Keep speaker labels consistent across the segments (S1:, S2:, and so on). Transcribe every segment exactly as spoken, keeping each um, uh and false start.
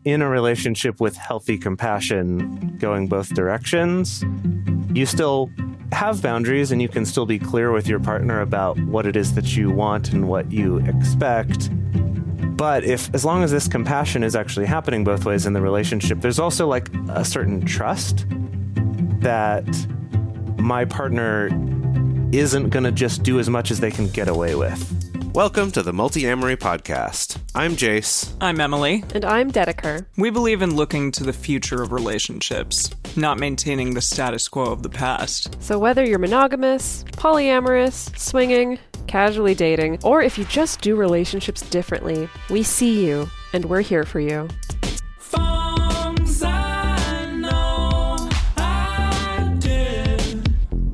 S1: in a relationship with healthy compassion going both directions, you still have boundaries and you can still be clear with your partner about what it is that you want and what you expect. But if, as long as this compassion is actually happening both ways in the relationship, there's also like a certain trust that my partner isn't going to just do as much as they can get away with.
S2: Welcome to the Multi-Amory Podcast. I'm Jace.
S3: I'm Emily.
S4: And I'm Dedeker.
S3: We believe in looking to the future of relationships, not maintaining the status quo of the past.
S4: So whether you're monogamous, polyamorous, swinging, casually dating, or if you just do relationships differently, we see you, and we're here for you.
S5: Songs I know I did,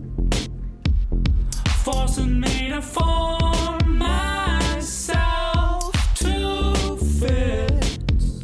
S5: forcing me to form myself to fit.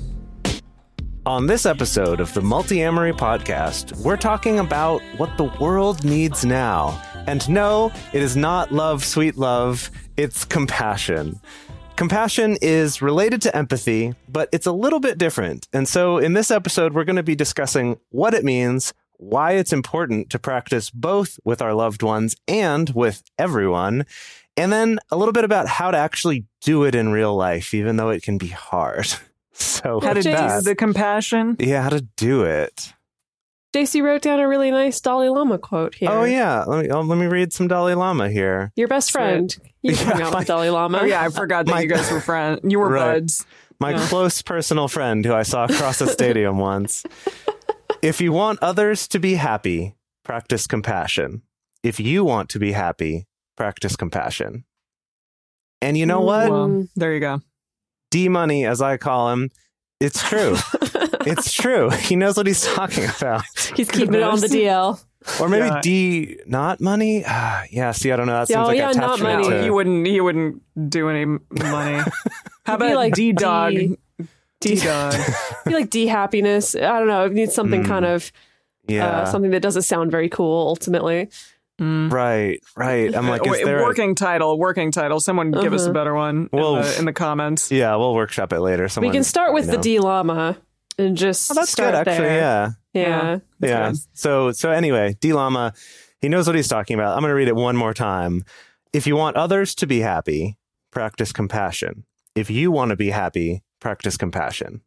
S1: On this episode of the Multi-Amory Podcast, we're talking about what the world needs now. And no, it is not love, sweet love, it's compassion. Compassion is related to empathy, but it's a little bit different. And so in this episode, we're going to be discussing what it means, why it's important to practice both with our loved ones and with everyone, and then a little bit about how to actually do it in real life, even though it can be hard. So
S3: How to do
S1: that,
S3: the compassion?
S1: yeah, how to do it.
S4: J C wrote down a really nice Dalai Lama quote here.
S1: Oh, yeah. Let me, oh, let me read some Dalai Lama here.
S4: Your best friend. You
S1: Yeah,
S4: hung out
S1: my-
S4: with Dalai Lama.
S3: Oh, yeah, I forgot that
S1: My-
S3: you guys were friends. You were
S1: Right.
S3: buds.
S1: My
S3: Yeah.
S1: close personal friend who I saw across a stadium once. If you want others to be happy, practice compassion. If you want to be happy, practice compassion. And you know what?
S3: Well, there you go.
S1: D-Money, as I call him, it's true. It's true. He knows what he's talking about.
S4: He's keeping it on the D L.
S1: Or maybe
S3: Yeah.
S1: D, not money? Ah, yeah, see, I don't know. That
S4: Yeah,
S1: seems
S4: oh,
S1: like
S4: yeah, not
S1: attachment
S4: money.
S1: to...
S3: He wouldn't. He wouldn't do any money. How
S4: Be
S3: about
S4: like
S3: D dog?
S4: D-
S3: D dog.
S4: Be like D happiness. I don't know. It needs something
S1: Mm.
S4: kind of
S1: Yeah,
S4: uh, something that doesn't sound very cool. Ultimately,
S3: Mm.
S1: right, right. I'm like, is
S3: Wait,
S1: there a-
S3: working title? Working title. Someone give us a
S4: Uh-huh.
S3: better one
S1: Well,
S3: in, the, in the comments.
S1: Yeah, we'll workshop it later. Someone,
S4: we can start with
S1: you
S4: the
S1: know.
S4: D Lama and just
S1: Oh, that's
S4: start
S1: good, actually.
S4: there.
S1: Yeah.
S4: Yeah.
S1: Yeah.
S3: good.
S1: So so anyway, D Lama, he knows what he's talking about. I'm going to read it one more time. If you want others to be happy, practice compassion. If you want to be happy, practice compassion.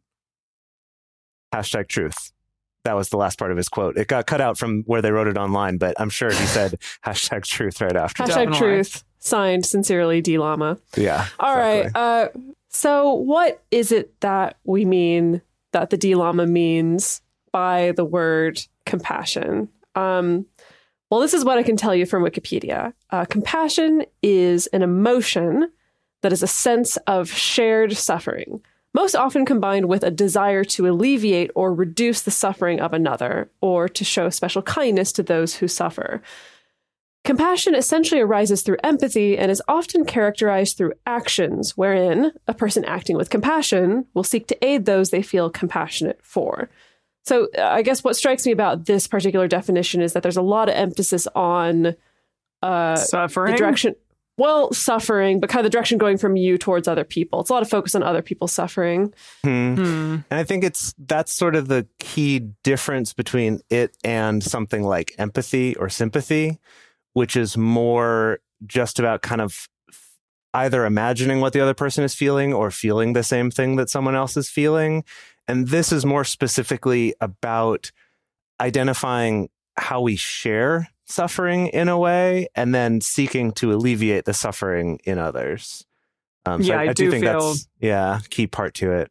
S1: Hashtag truth. That was the last part of his quote. It got cut out from where they wrote it online, but I'm sure he said hashtag truth right after.
S4: Hashtag
S3: Definitely.
S4: truth. Signed, sincerely, D Lama.
S1: Yeah.
S4: All right.
S1: exactly.
S4: Uh, so what is it that we mean, that the D Lama means by the word compassion? Um, well, this is what I can tell you from Wikipedia. Uh, compassion is an emotion that is a sense of shared suffering, most often combined with a desire to alleviate or reduce the suffering of another, or to show special kindness to those who suffer. Compassion essentially arises through empathy and is often characterized through actions, wherein a person acting with compassion will seek to aid those they feel compassionate for. So uh, I guess what strikes me about this particular definition is that there's a lot of emphasis on uh,
S3: Suffering.
S4: the direction, well, suffering, but kind of the direction going from you towards other people. It's a lot of focus on other people's suffering.
S1: Hmm.
S3: Hmm.
S1: And I think it's that's sort of the key difference between it and something like empathy or sympathy, which is more just about kind of either imagining what the other person is feeling or feeling the same thing that someone else is feeling. And this is more specifically about identifying how we share suffering in a way and then seeking to alleviate the suffering in others. Um, so
S3: Yeah, I do
S1: think
S3: feel-
S1: that's, yeah, key part to it.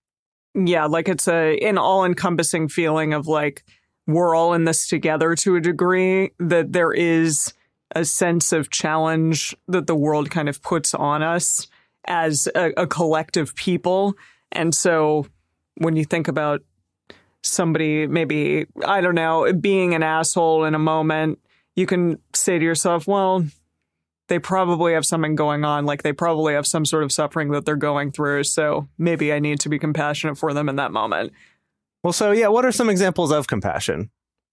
S3: Yeah, like it's a an all-encompassing feeling of like we're all in this together to a degree, that there is a sense of challenge that the world kind of puts on us as a, a collective people. And so when you think about somebody maybe, I don't know, being an asshole in a moment, you can say to yourself, well, they probably have something going on. Like they probably have some sort of suffering that they're going through. So maybe I need to be compassionate for them in that moment.
S1: Well, so yeah, what are some examples of compassion?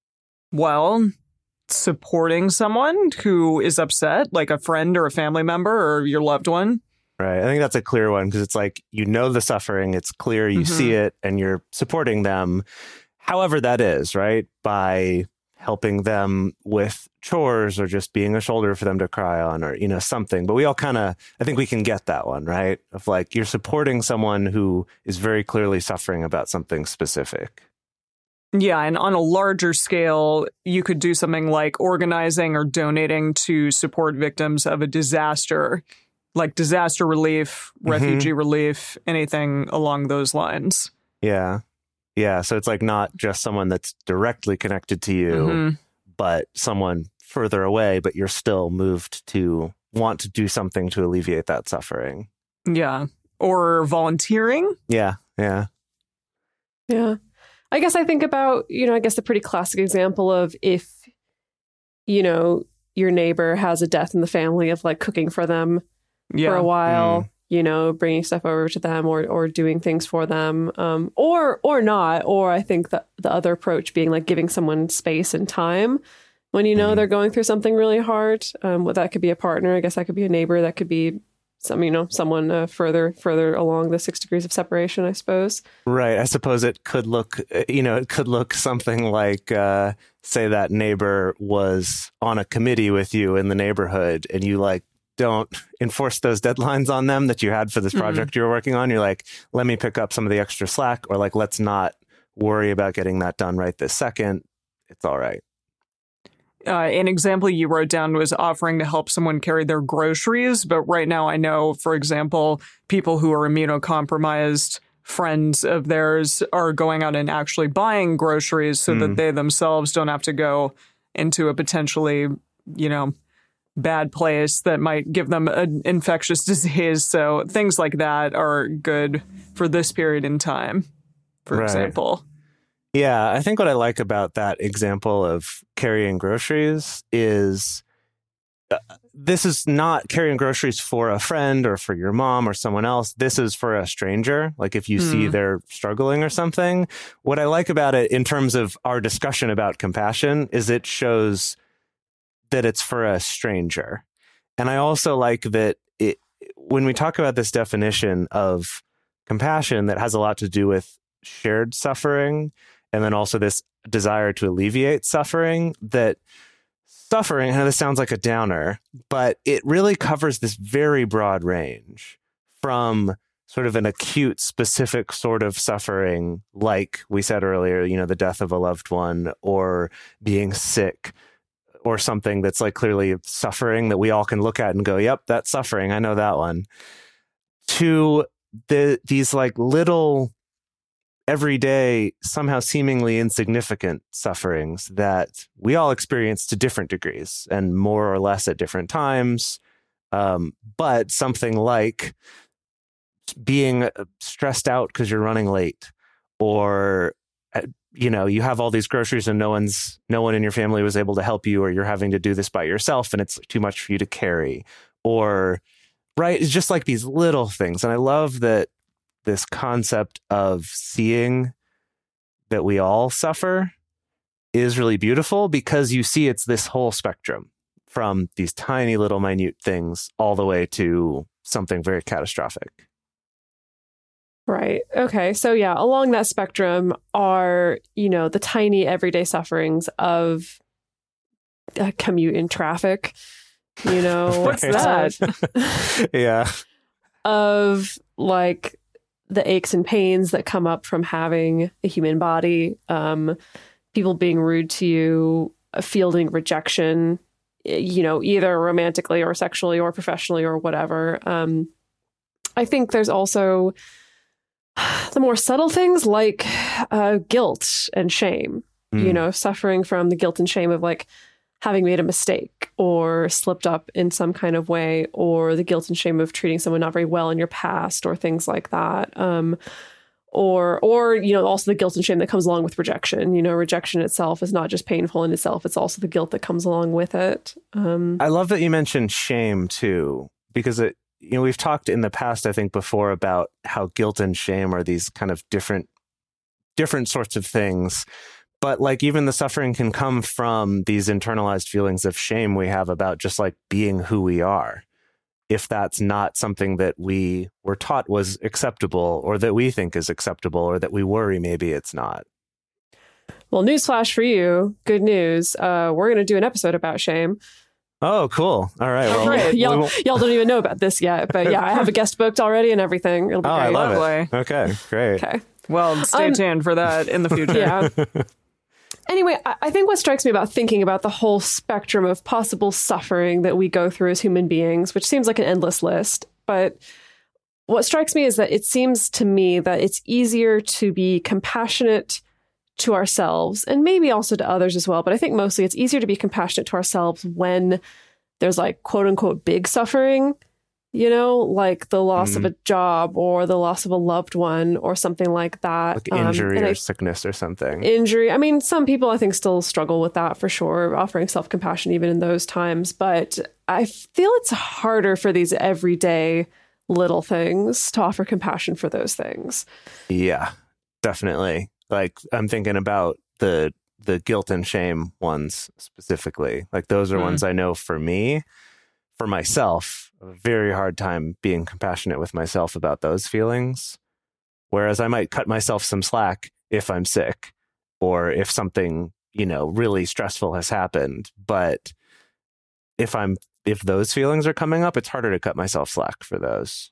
S3: Well, supporting someone who is upset, like a friend or a family member or your loved one.
S1: Right. I think that's a clear one because it's like, you know, the suffering, it's clear, you
S3: Mhm.
S1: see it, and you're supporting them, however that is, right? By helping them with chores or just being a shoulder for them to cry on or, you know, something. But we all kind of, I think we can get that one, right? Of like, you're supporting someone who is very clearly suffering about something specific.
S3: Yeah, and on a larger scale, you could do something like organizing or donating to support victims of a disaster, like disaster relief,
S1: Mhm.
S3: refugee relief, anything along those lines.
S1: Yeah. Yeah. So it's like not just someone that's directly connected to you,
S3: Mhm.
S1: but someone further away, but you're still moved to want to do something to alleviate that suffering.
S3: Yeah. Or volunteering.
S1: Yeah. Yeah.
S4: Yeah. I guess I think about, you know, I guess a pretty classic example of if, you know, your neighbor has a death in the family of like cooking for them
S3: Yeah.
S4: for a while,
S1: Mm.
S4: you know, bringing stuff over to them or or doing things for them, um, or or not. Or I think that the other approach being like giving someone space and time when you know
S1: Mhm.
S4: they're going through something really hard. Um, well, that could be a partner. I guess that could be a neighbor. That could be some, you know, someone uh, further further along the six degrees of separation, I suppose.
S1: Right. I suppose it could look, uh, you know, it could look something like, uh, say that neighbor was on a committee with you in the neighborhood and you like don't enforce those deadlines on them that you had for this
S3: Mhm.
S1: project you were working on. You're like, let me pick up some of the extra slack, or like, let's not worry about getting that done right this second. It's all right.
S3: Uh, an example you wrote down was offering to help someone carry their groceries. But right now, I know, for example, people who are immunocompromised, friends of theirs, are going out and actually buying groceries so
S1: Mm.
S3: that they themselves don't have to go into a potentially, you know, bad place that might give them an infectious disease. So things like that are good for this period in time, for
S1: Right.
S3: example.
S1: Yeah, I think what I like about that example of carrying groceries is uh, this is not carrying groceries for a friend or for your mom or someone else. This is for a stranger. Like if you see
S3: Hmm.
S1: they're struggling or something. What I like about it in terms of our discussion about compassion is it shows that it's for a stranger. And I also like that it, when we talk about this definition of compassion that has a lot to do with shared suffering, and then also this desire to alleviate suffering, that suffering, I know this sounds like a downer, but it really covers this very broad range from sort of an acute, specific sort of suffering, like we said earlier, you know, the death of a loved one or being sick or something that's like clearly suffering that we all can look at and go, yep, that's suffering. I know that one. To the these like little everyday, somehow seemingly insignificant sufferings that we all experience to different degrees and more or less at different times. Um, but something like being stressed out because you're running late, or, uh, you know, you have all these groceries and no one's, no one in your family was able to help you, or you're having to do this by yourself and it's too much for you to carry, or, right. It's just like these little things. And I love that this concept of seeing that we all suffer is really beautiful, because you see it's this whole spectrum from these tiny little minute things all the way to something very catastrophic.
S4: Right. Okay. So yeah, along that spectrum are, you know, the tiny everyday sufferings of a commute in traffic, you know,
S3: What's
S1: Right.
S3: that?
S1: Yeah.
S4: of like the aches and pains that come up from having a human body, um, people being rude to you, uh, fielding rejection, y- you know, either romantically or sexually or professionally or whatever. Um, I think there's also the more subtle things like uh, guilt and shame, you
S1: Mm.
S4: know, suffering from the guilt and shame of like having made a mistake or slipped up in some kind of way, or the guilt and shame of treating someone not very well in your past, or things like that. Um, or, or, you know, also the guilt and shame that comes along with rejection. You know, rejection itself is not just painful in itself. It's also the guilt that comes along with it. Um,
S1: I love that you mentioned shame too, because it, you know, we've talked in the past, I think before, about how guilt and shame are these kind of different, different sorts of things. But like even the suffering can come from these internalized feelings of shame we have about just like being who we are if that's not something that we were taught was acceptable, or that we think is acceptable, or that we worry maybe it's not.
S4: Well, newsflash for you. Good news. Uh, we're going to do an episode about shame.
S1: Oh, cool. All right. Well,
S4: Right.
S1: we
S4: Y'all,
S1: won't-
S4: y'all don't even know about this yet, but yeah, I have a guest booked already and everything. It'll be
S1: oh,
S4: great.
S1: I love
S3: Lovely.
S1: it. Okay, great.
S4: Okay.
S3: Well, stay
S4: Um,
S3: tuned for that in the future.
S4: Yeah. Anyway, I I think what strikes me about thinking about the whole spectrum of possible suffering that we go through as human beings, which seems like an endless list, but what strikes me is that it seems to me that it's easier to be compassionate to ourselves and maybe also to others as well. But I think mostly it's easier to be compassionate to ourselves when there's like quote unquote big suffering, you know, like the loss
S1: Mm.
S4: of a job or the loss of a loved one or something like that.
S1: Like
S4: Um,
S1: injury
S4: and
S1: or
S4: I-
S1: sickness or something.
S4: injury. I mean, some people I think still struggle with that for sure, offering self compassion even in those times. But I feel it's harder for these everyday little things to offer compassion for those things.
S1: Yeah, definitely. Like I'm thinking about the the guilt and shame ones specifically. Like those are
S3: Mm.
S1: ones I know for me, for myself, a very hard time being compassionate with myself about those feelings. Whereas I might cut myself some slack if I'm sick or if something, you know, really stressful has happened. But if I'm if those feelings are coming up, it's harder to cut myself slack for those.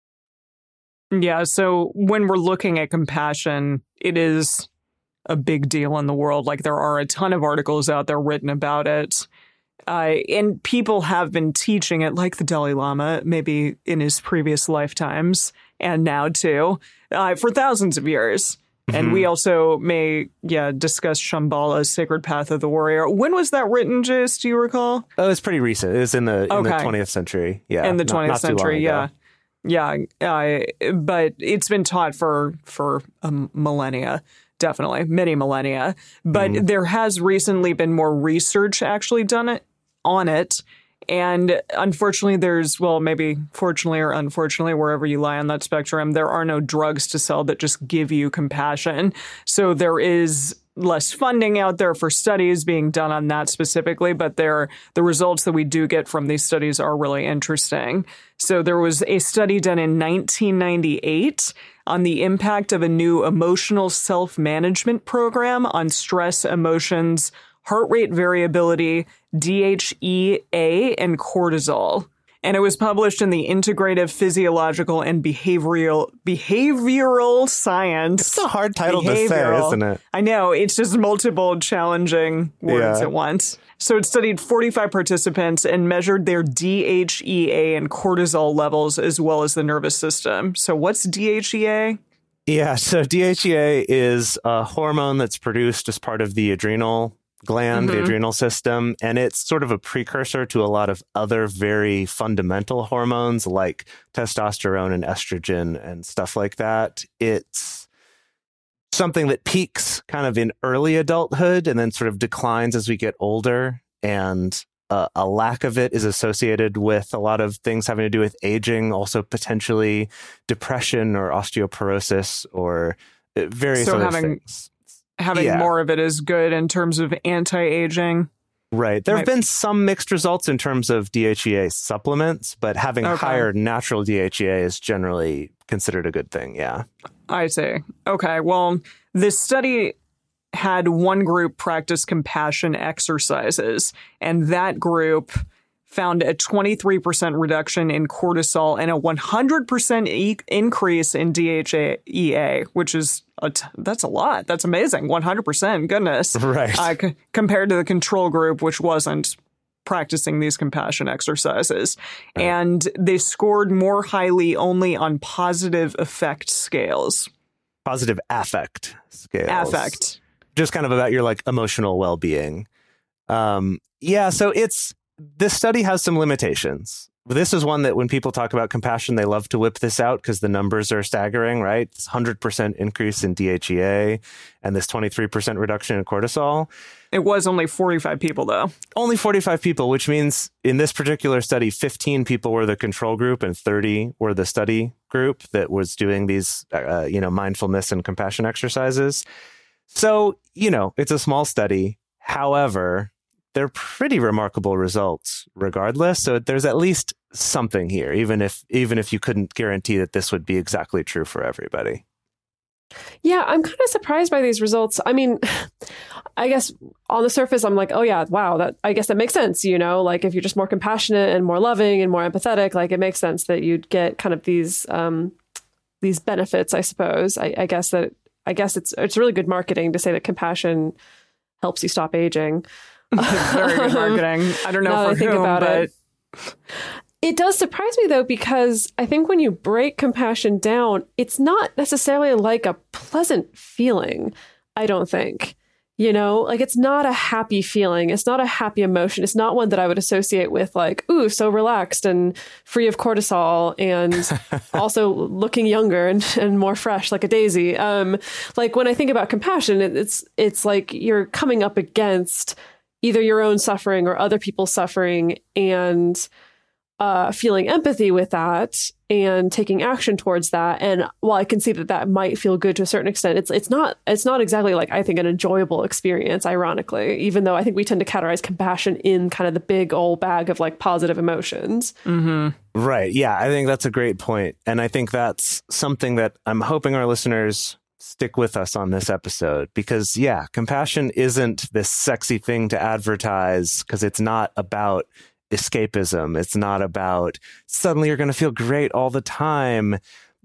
S3: Yeah, so when we're looking at compassion, it is a big deal in the world. Like there are a ton of articles out there written about it. Uh, and people have been teaching it, like the Dalai Lama, maybe in his previous lifetimes and now too, uh, for thousands of years. And
S1: Mhm.
S3: we also may, yeah, discuss Shambhala's Sacred Path of the Warrior. When was that written, Jace? Do you recall?
S1: Oh, it's pretty recent. It was in the in the
S3: Okay.
S1: twentieth century. Yeah,
S3: in the
S1: not-
S3: twentieth
S1: not too long
S3: century,
S1: ago.
S3: yeah. Yeah, uh, but it's been taught for for um, millennia, definitely many millennia. But
S1: Mhm.
S3: there has recently been more research actually done it on it, and unfortunately, there's well, maybe fortunately or unfortunately, wherever you lie on that spectrum, there are no drugs to sell that just give you compassion. So there is less funding out there for studies being done on that specifically, but there the results that we do get from these studies are really interesting. So there was a study done in nineteen ninety-eight on the impact of a new emotional self-management program on stress, emotions, heart rate variability, D H E A, and cortisol. And it was published in the Integrative Physiological and Behavioral Behavioral Science.
S1: It's a hard title to say,
S3: Behavioral.
S1: isn't it?
S3: I know, it's just multiple challenging words
S1: Yeah.
S3: at once. So it studied forty-five participants and measured their D H E A and cortisol levels as well as the nervous system. So what's D H E A?
S1: Yeah, so D H E A is a hormone that's produced as part of the adrenal gland, the
S3: Mhm.
S1: adrenal system, and it's sort of a precursor to a lot of other very fundamental hormones like testosterone and estrogen and stuff like that. It's something that peaks kind of in early adulthood and then sort of declines as we get older, and uh, a lack of it is associated with a lot of things having to do with aging, also potentially depression or osteoporosis or uh, various
S3: So
S1: other
S3: having-
S1: things.
S3: Having
S1: Yeah.
S3: more of it is good in terms of anti-aging.
S1: Right. There have
S3: Might-
S1: been some mixed results in terms of D H E A supplements, but having
S3: Okay.
S1: higher natural D H E A is generally considered a good thing. Yeah.
S3: I see. Okay. Well, this study had one group practice compassion exercises, and that group found a twenty-three percent reduction in cortisol and a one hundred percent e- increase in D H E A, which is a t- that's a lot. That's amazing. one hundred percent. Goodness.
S1: Right.
S3: Uh, c- compared to the control group, which wasn't practicing these compassion exercises. And they scored more highly only on positive effect scales.
S1: Positive affect scales.
S3: Affect.
S1: Just kind of about your like emotional well-being. Um, yeah. So it's, this study has some limitations. This is one that when people talk about compassion, they love to whip this out because the numbers are staggering, right? It's one hundred percent increase in D H E A and this twenty-three percent reduction in cortisol.
S3: It was only forty-five people, though.
S1: Only forty-five people, which means in this particular study, fifteen people were the control group and thirty were the study group that was doing these, uh, you know, mindfulness and compassion exercises. So, you know, it's a small study. However, they're pretty remarkable results regardless. So there's at least something here, even if even if you couldn't guarantee that this would be exactly true for everybody.
S4: Yeah, I'm kind of surprised by these results. I mean, I guess on the surface, I'm like, oh yeah, wow, that I guess that makes sense. You know, like if you're just more compassionate and more loving and more empathetic, like it makes sense that you'd get kind of these um, these benefits. I suppose. I, I guess that I guess it's it's really good marketing to say that compassion helps you stop aging.
S3: Very good marketing. I don't know
S4: Now
S3: for
S4: that I think
S3: whom,
S4: about
S3: but
S4: it. It does surprise me, though, because I think when you break compassion down, it's not necessarily like a pleasant feeling, I don't think. You know, like it's not a happy feeling. It's not a happy emotion. It's not one that I would associate with like, ooh, so relaxed and free of cortisol and also looking younger and, and more fresh like a daisy. Um, like when I think about compassion, it, it's it's like you're coming up against either your own suffering or other people's suffering and uh, feeling empathy with that and taking action towards that. And while I can see that that might feel good to a certain extent, it's it's not it's not exactly like I think an enjoyable experience, ironically, even though I think we tend to categorize compassion in kind of the big old bag of like positive emotions.
S3: Mm-hmm.
S1: Right. Yeah, I think that's a great point. And I think that's something that I'm hoping our listeners stick with us on this episode, because, yeah, compassion isn't this sexy thing to advertise because it's not about escapism. It's not about suddenly you're going to feel great all the time.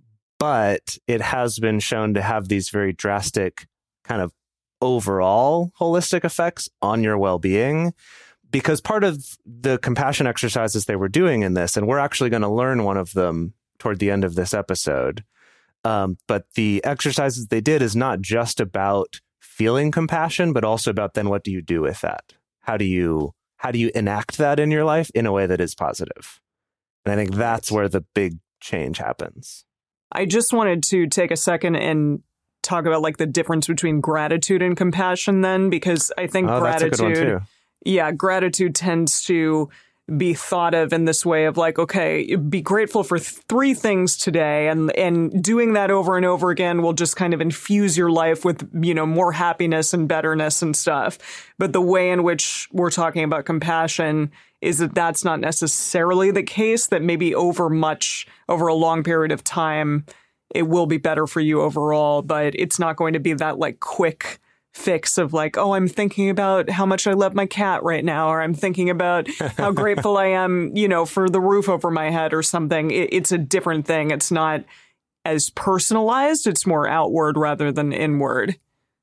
S1: But it has been shown to have these very drastic kind of overall holistic effects on your well-being. Because part of the compassion exercises they were doing in this, and we're actually going to learn one of them toward the end of this episode, um, but the exercises they did is not just about feeling compassion, but also about then what do you do with that? How do you how do you enact that in your life in a way that is positive? And I think that's where the big change happens.
S3: I just wanted to take a second and talk about like the difference between gratitude and compassion then, because I think
S1: oh,
S3: gratitude,
S1: that's a good one too.
S3: yeah, gratitude tends to be thought of in this way of like, okay, be grateful for th- three things today. And, and doing that over and over again will just kind of infuse your life with, you know, more happiness and betterness and stuff. But the way in which we're talking about compassion is that that's not necessarily the case, that maybe over much, over a long period of time, it will be better for you overall, but it's not going to be that like quick fix of like, oh, I'm thinking about how much I love my cat right now, or I'm thinking about how grateful I am, you know, for the roof over my head or something. It, it's a different thing. It's not as personalized. It's more outward rather than inward.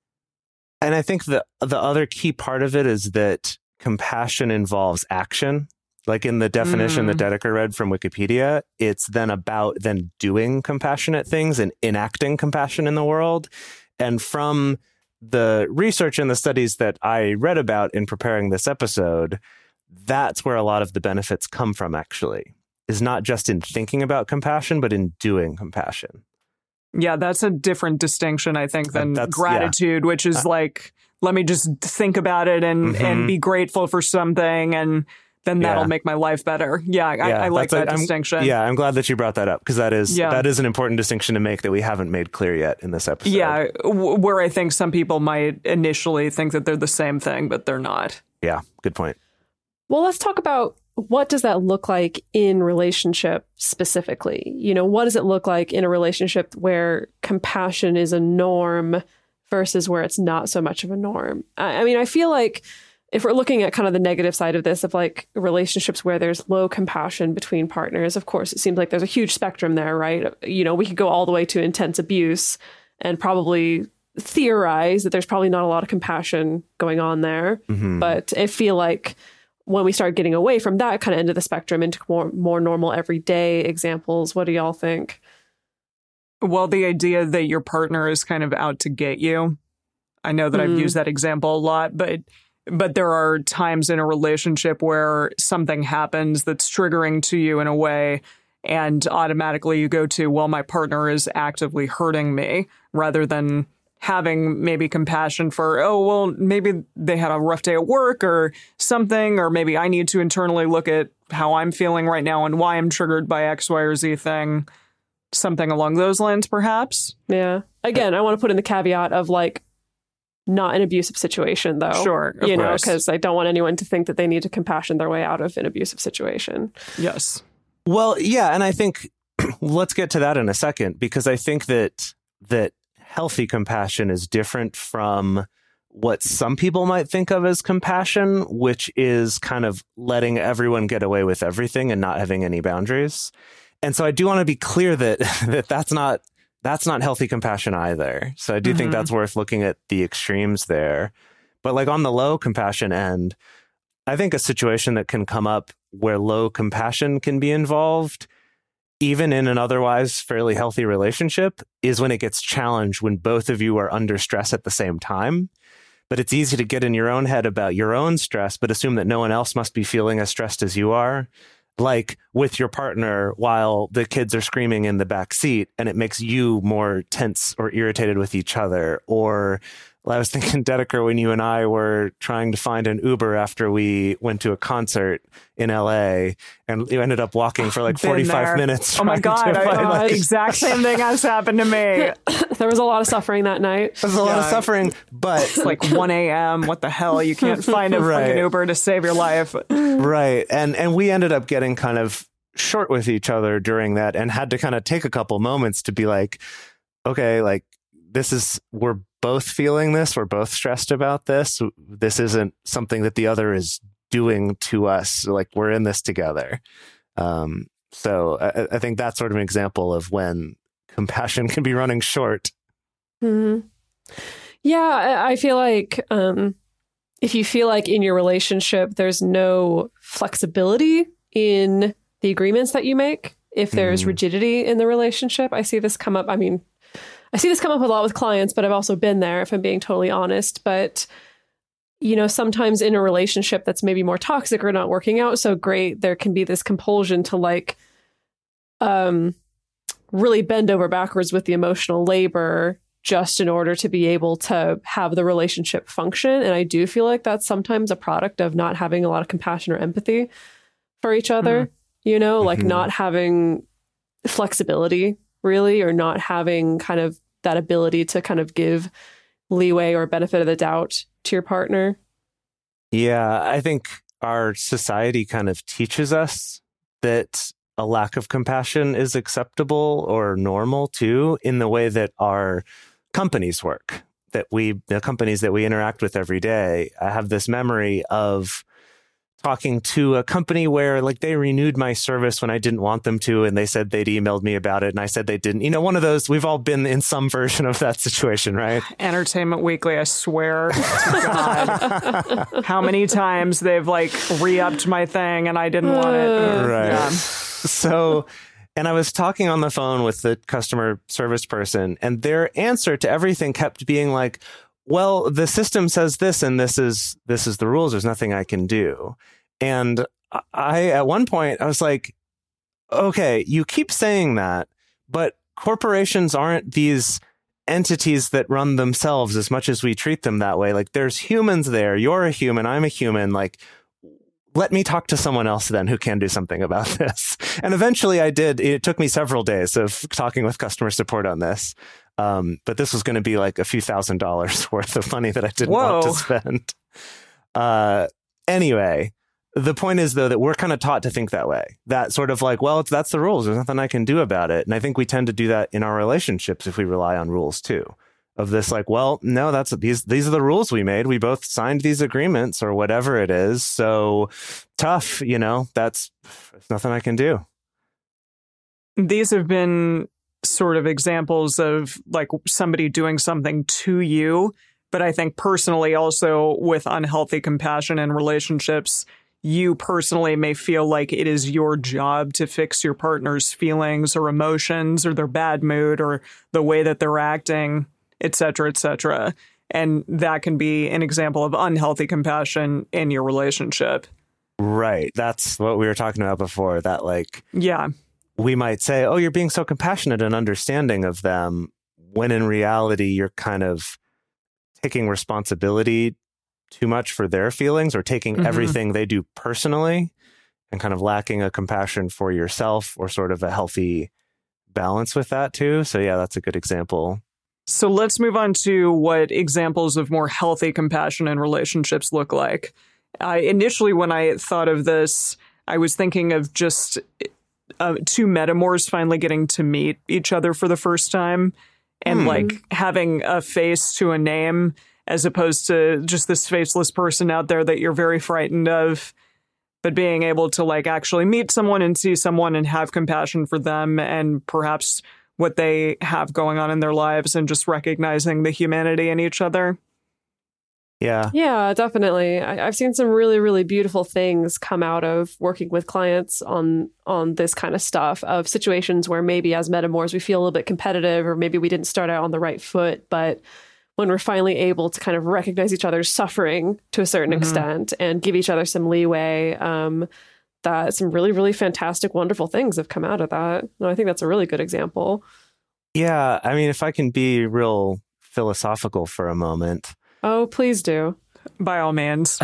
S1: And I think the the other key part of it is that compassion involves action. Like in the definition
S3: Mm.
S1: that Dedeker read from Wikipedia, it's then about then doing compassionate things and enacting compassion in the world. And from the research and the studies that I read about in preparing this episode, that's where a lot of the benefits come from, actually, is not just in thinking about compassion, but in doing compassion.
S3: Yeah, that's a different distinction, I think, than
S1: That's-
S3: gratitude, which is
S1: Uh,
S3: like, let me just think about it and,
S1: Mhm.
S3: and be grateful for something, and then that'll
S1: Yeah.
S3: make my life better. Yeah, I,
S1: Yeah,
S3: I like
S1: that's
S3: that
S1: a- I'm-
S3: distinction.
S1: Yeah, I'm glad that you brought that up, because that is
S3: Yeah.
S1: that is an important distinction to make that we haven't made clear yet in this episode.
S3: Yeah, w- where I think some people might initially think that they're the same thing, but they're not.
S1: Yeah, good point.
S4: Well, let's talk about what does that look like in relationship specifically? You know, what does it look like in a relationship where compassion is a norm versus where it's not so much of a norm? I, I mean, I feel like if we're looking at kind of the negative side of this, of like relationships where there's low compassion between partners, of course, it seems like there's a huge spectrum there, right? You know, we could go all the way to intense abuse and probably theorize that there's probably not a lot of compassion going on there.
S1: Mhm.
S4: But I feel like when we start getting away from that kind of end of the spectrum into more, more normal everyday examples, what do y'all think?
S3: Well, the idea that your partner is kind of out to get you. I know that
S4: Mm.
S3: I've used that example a lot, but but there are times in a relationship where something happens that's triggering to you in a way, and automatically you go to, well, my partner is actively hurting me, rather than having maybe compassion for, oh, well, maybe they had a rough day at work or something, or maybe I need to internally look at how I'm feeling right now and why I'm triggered by X, Y, or Z thing. Something along those lines, perhaps.
S4: Yeah. Again, I want to put in the caveat of like, not an abusive situation, though.
S3: Sure, of
S4: You know,
S3: course.
S4: because I don't want anyone to think that they need to compassion their way out of an abusive situation.
S3: Yes.
S1: Well, yeah, and I think let's get to that in a second, because I think that that healthy compassion is different from what some people might think of as compassion, which is kind of letting everyone get away with everything and not having any boundaries. And so I do want to be clear that that that's not that's not healthy compassion either. So I do mm-hmm. think that's worth looking at the extremes there. But like on the low compassion end, I think a situation that can come up where low compassion can be involved, even in an otherwise fairly healthy relationship, is when it gets challenged, when both of you are under stress at the same time. But it's easy to get in your own head about your own stress, but assume that no one else must be feeling as stressed as you are. Like with your partner while the kids are screaming in the back seat, and it makes you more tense or irritated with each other. Or I was thinking, Dedeker, when you and I were trying to find an Uber after we went to a concert in L A, and you ended up walking for like forty-five
S3: there.
S1: minutes.
S3: Oh my God. I,
S1: find,
S3: uh,
S1: like,
S3: exact same thing has happened to me.
S4: There was a lot of suffering that night.
S1: There's a lot
S3: Yeah.
S1: of suffering, but
S3: It's like one a.m. What the hell? You can't find a
S1: Right.
S3: fucking Uber to save your life.
S1: right. And, and we ended up getting kind of short with each other during that, and had to kind of take a couple moments to be like, okay, like this is, we're both feeling this. We're both stressed about this. This isn't something that the other is doing to us. Like we're in this together. Um, so I, I think that's sort of an example of when compassion can be running short.
S4: Mm-hmm. Yeah, I, I feel like um, if you feel like in your relationship there's no flexibility in the agreements that you make, if there's
S1: Mm-hmm.
S4: rigidity in the relationship, I see this come up. I mean, I see this come up a lot with clients, but I've also been there, if I'm being totally honest. But, you know, sometimes in a relationship that's maybe more toxic or not working out so great, there can be this compulsion to like um, really bend over backwards with the emotional labor just in order to be able to have the relationship function. And I do feel like that's sometimes a product of not having a lot of compassion or empathy for each other, mm-hmm. you know, like
S1: Mm-hmm.
S4: not having flexibility really, or not having kind of that ability to kind of give leeway or benefit of the doubt to your partner.
S1: Yeah, I think our society kind of teaches us that a lack of compassion is acceptable or normal too, in the way that our companies work, that we, the companies that we interact with every day. I have this memory of talking to a company where like they renewed my service when I didn't want them to, and they said they'd emailed me about it, and I said they didn't. You know, one of those, we've all been in some version of that situation, right?
S3: Entertainment Weekly, I swear to God, how many times they've like re-upped my thing and I didn't want it.
S1: Right.
S3: Yeah.
S1: So, and I was talking on the phone with the customer service person, and their answer to everything kept being like, well, the system says this, and this is this is the rules. There's nothing I can do. And I, at one point, I was like, okay, you keep saying that, but corporations aren't these entities that run themselves as much as we treat them that way. Like there's humans there. You're a human. I'm a human. Like, let me talk to someone else then who can do something about this. And eventually I did. It took me several days of talking with customer support on this. Um, but this was going to be like a few thousand dollars worth of money that I didn't
S3: Whoa.
S1: want to spend. Uh, anyway, the point is, though, that we're kind of taught to think that way. That sort of like, well, it's, that's the rules. There's nothing I can do about it. And I think we tend to do that in our relationships if we rely on rules, too. Of this, like, well, no, that's these these are the rules we made. We both signed these agreements or whatever it is. So tough, you know, that's there's nothing I can do.
S3: These have been sort of examples of like somebody doing something to you. But I think personally also with unhealthy compassion in relationships, you personally may feel like it is your job to fix your partner's feelings or emotions or their bad mood or the way that they're acting, et cetera, et cetera. And that can be an example of unhealthy compassion in your relationship.
S1: Right. That's what we were talking about before, that like,
S3: Yeah.
S1: we might say, oh, you're being so compassionate and understanding of them, when in reality, you're kind of taking responsibility too much for their feelings, or taking
S3: Mm-hmm.
S1: everything they do personally and kind of lacking a compassion for yourself, or sort of a healthy balance with that too. So yeah, that's a good example.
S3: So let's move on to what examples of more healthy compassion in relationships look like. I initially, when I thought of this, I was thinking of just uh, two metamors finally getting to meet each other for the first time and
S1: Hmm.
S3: like having a face to a name as opposed to just this faceless person out there that you're very frightened of, but being able to like actually meet someone and see someone and have compassion for them and perhaps what they have going on in their lives and just recognizing the humanity in each other.
S1: Yeah.
S4: Yeah, definitely. I, I've seen some really, really beautiful things come out of working with clients on on this kind of stuff, of situations where maybe as metamors we feel a little bit competitive, or maybe we didn't start out on the right foot, but when we're finally able to kind of recognize each other's suffering to a certain
S3: Mhm.
S4: extent and give each other some leeway, um, that some really, really fantastic, wonderful things have come out of that. And I think that's a really good example.
S1: Yeah. I mean, if I can be real philosophical for a moment,
S4: Oh, please do.
S3: By all means.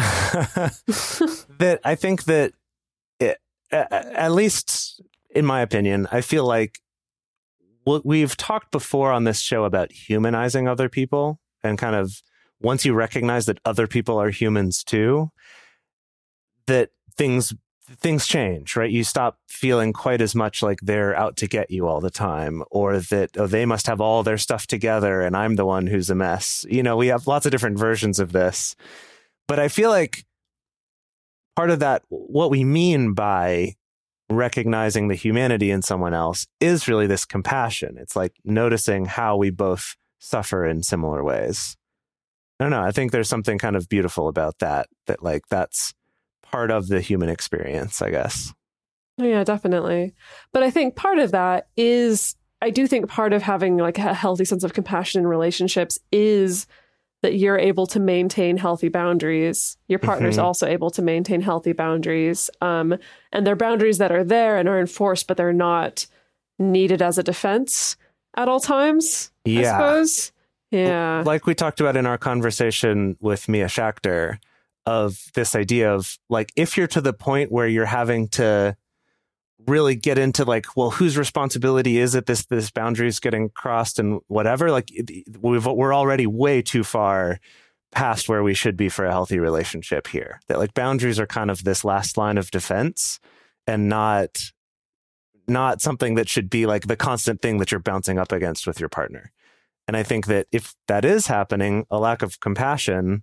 S1: that I think that it, a- at least in my opinion, I feel like what we've talked before on this show about humanizing other people, and kind of once you recognize that other people are humans too, that things things change, right? You stop feeling quite as much like they're out to get you all the time, or that, oh, they must have all their stuff together and I'm the one who's a mess. You know, we have lots of different versions of this, but I feel like part of that, what we mean by recognizing the humanity in someone else, is really this compassion. It's like noticing how we both suffer in similar ways. I don't know. I think there's something kind of beautiful about that, that like that's part of the human experience, I guess.
S4: Oh, yeah, definitely. But I think part of that is, I do think part of having like a healthy sense of compassion in relationships is that you're able to maintain healthy boundaries. Your partner's
S1: Mhm.
S4: also able to maintain healthy boundaries. Um, and they're boundaries that are there and are enforced, but they're not needed as a defense at all times, I
S1: Yeah.
S4: suppose. Yeah.
S1: Like we talked about in our conversation with Mia Schachter, of this idea of like, if you're to the point where you're having to really get into like, well, whose responsibility is it this this boundary is getting crossed and whatever, like we've, we're already way too far past where we should be for a healthy relationship here. That like boundaries are kind of this last line of defense and not not something that should be like the constant thing that you're bouncing up against with your partner. And I think that if that is happening, a lack of compassion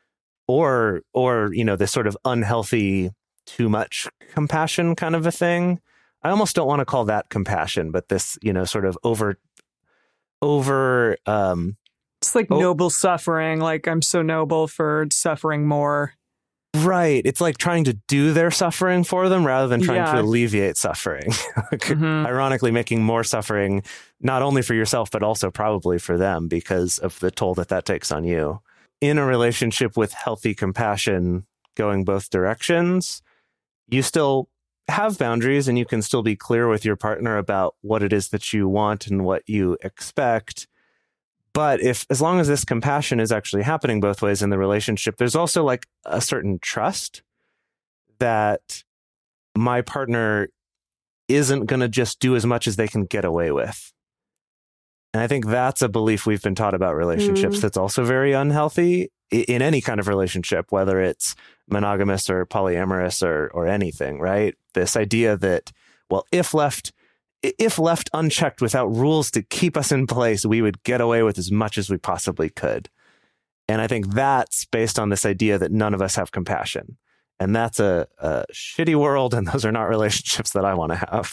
S1: or or you know, this sort of unhealthy too much compassion kind of a thing, I almost don't want to call that compassion, but this, you know, sort of over over um
S3: It's like
S1: Oh.
S3: noble suffering. Like, I'm so noble for suffering more.
S1: right, it's like trying to do their suffering for them rather than trying
S3: Yeah.
S1: to alleviate suffering. Like,
S3: Mhm.
S1: ironically making more suffering not only for yourself but also probably for them because of the toll that that takes on you. In a relationship with healthy compassion going both directions, you still have boundaries and you can still be clear with your partner about what it is that you want and what you expect. But if, as long as this compassion is actually happening both ways in the relationship, there's also like a certain trust that my partner isn't going to just do as much as they can get away with. And I think that's a belief we've been taught about relationships
S4: Mm.
S1: that's also very unhealthy i- in any kind of relationship, whether it's monogamous or polyamorous or or anything, right? This idea that, well, if left i- if left unchecked without rules to keep us in place, we would get away with as much as we possibly could. And I think that's based on this idea that none of us have compassion. And that's a, a shitty world, and those are not relationships that I want to have.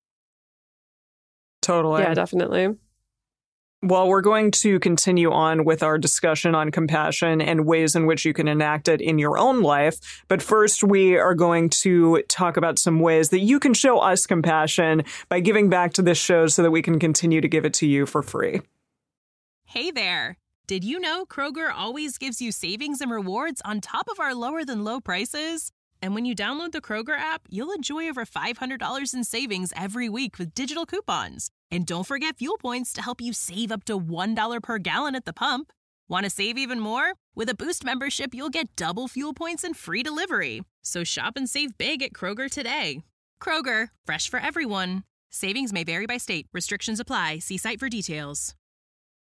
S3: Totally.
S4: Yeah, definitely.
S3: Well, we're going to continue on with our discussion on compassion and ways in which you can enact it in your own life. But first, we are going to talk about some ways that you can show us compassion by giving back to this show so that we can continue to give it to you for free.
S6: Hey there! Did you know Kroger always gives you savings and rewards on top of our lower than low prices? And when you download the Kroger app, you'll enjoy over five hundred dollars in savings every week with digital coupons. And don't forget fuel points to help you save up to one dollar per gallon at the pump. Want to save even more? With a Boost membership, you'll get double fuel points and free delivery. So shop and save big at Kroger today. Kroger, fresh for everyone. Savings may vary by state. Restrictions apply. See site for details.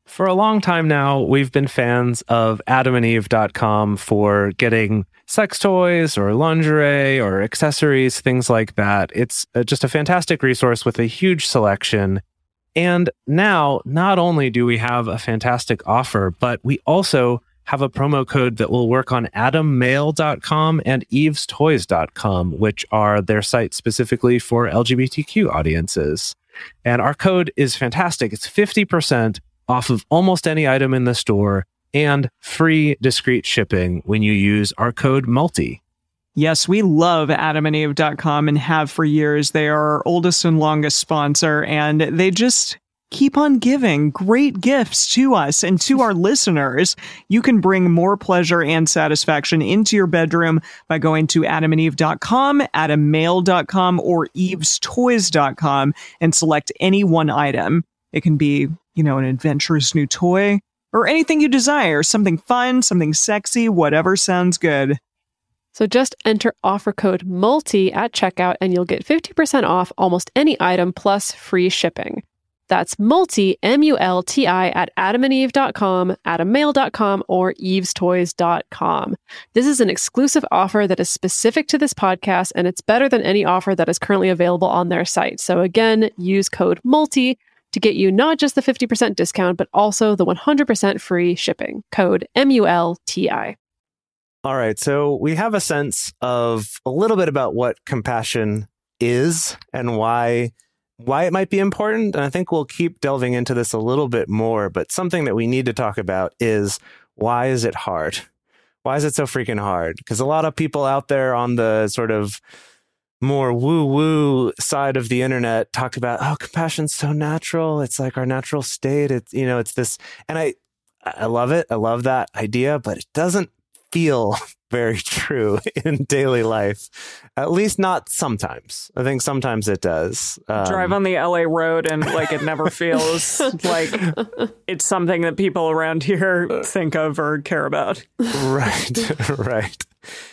S1: For a long time now, we've been fans of adam and eve dot com for getting sex toys or lingerie or accessories, things like that. It's uh, just a fantastic resource with a huge selection. And now, not only do we have a fantastic offer, but we also have a promo code that will work on adam mail dot com and eves toys dot com, which are their sites specifically for L G B T Q audiences. And our code is fantastic. It's fifty percent off of almost any item in the store and free discreet shipping when you use our code MULTI.
S3: Yes, we love adam and eve dot com and have for years. They are our oldest and longest sponsor, and they just keep on giving great gifts to us and to our listeners. You can bring more pleasure and satisfaction into your bedroom by going to adam and eve dot com, adam mail dot com, or eves toys dot com and select any one item. It can be, you know, an adventurous new toy or anything you desire, something fun, something sexy, whatever sounds good.
S4: So just enter offer code MULTI at checkout and you'll get fifty percent off almost any item plus free shipping. That's MULTI, M U L T I, at adam and eve dot com, adam mail dot com, or eves toys dot com. This is an exclusive offer that is specific to this podcast, and it's better than any offer that is currently available on their site. So again, use code MULTI to get you not just the fifty percent discount, but also the one hundred percent free shipping. Code M U L T I.
S1: All right, so we have a sense of a little bit about what compassion is and why why it might be important. And I think we'll keep delving into this a little bit more. But something that we need to talk about is, why is it hard? Why is it so freaking hard? Because a lot of people out there on the sort of more woo-woo side of the internet talk about, oh, compassion's so natural. It's like our natural state. It's, you know, it's this. And I, I love it. I love that idea, but it doesn't feel very true in daily life, at least not sometimes. I think sometimes it does. Um,
S3: Drive on the L A road and like it never feels like it's something that people around here think of or care about.
S1: Right, right.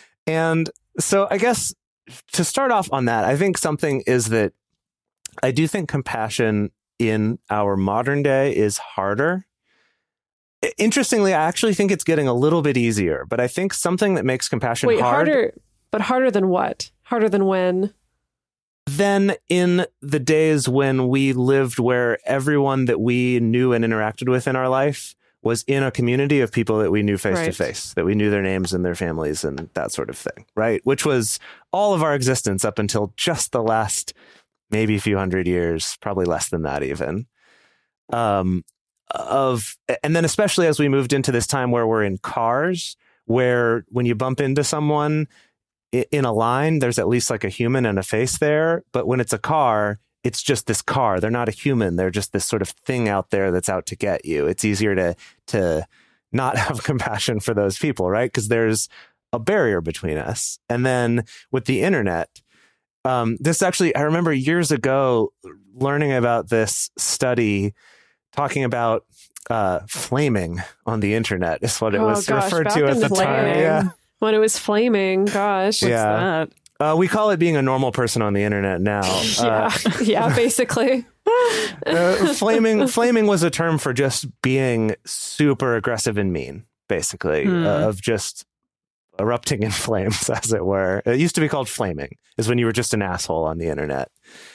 S1: And so I guess to start off on that, I think something is that I do think compassion in our modern day is harder. Interestingly, I actually think it's getting a little bit easier, but I think something that makes compassion
S4: Wait,
S1: hard,
S4: harder, but harder than what? Harder than when?
S1: Than in the days when we lived where everyone that we knew and interacted with in our life was in a community of people that we knew face
S4: Right.
S1: to face, that we knew their names and their families and that sort of thing, right? Which was all of our existence up until just the last maybe a few hundred years, probably less than that even. Um, of and then especially as we moved into this time where we're in cars, where when you bump into someone in a line, there's at least like a human and a face there. But when it's a car, it's just this car. They're not a human. They're just this sort of thing out there that's out to get you. It's easier to to not have compassion for those people, right? Because there's a barrier between us. And then with the internet, um, this actually, I remember years ago learning about this study talking about uh, flaming on the internet is what it
S4: Oh,
S1: was
S4: gosh,
S1: referred
S4: back
S1: to at
S4: in
S1: the
S4: the
S1: time.
S4: day.
S1: Yeah.
S4: When it was flaming, gosh.
S1: Yeah.
S3: That?
S1: Uh, we call it being a normal person on the internet now.
S4: Yeah,
S1: Uh,
S4: yeah, basically.
S1: uh, flaming, flaming was a term for just being super aggressive and mean, basically,
S3: Hmm.
S1: uh, of just erupting in flames, as it were. It used to be called flaming, is when you were just an asshole on the internet.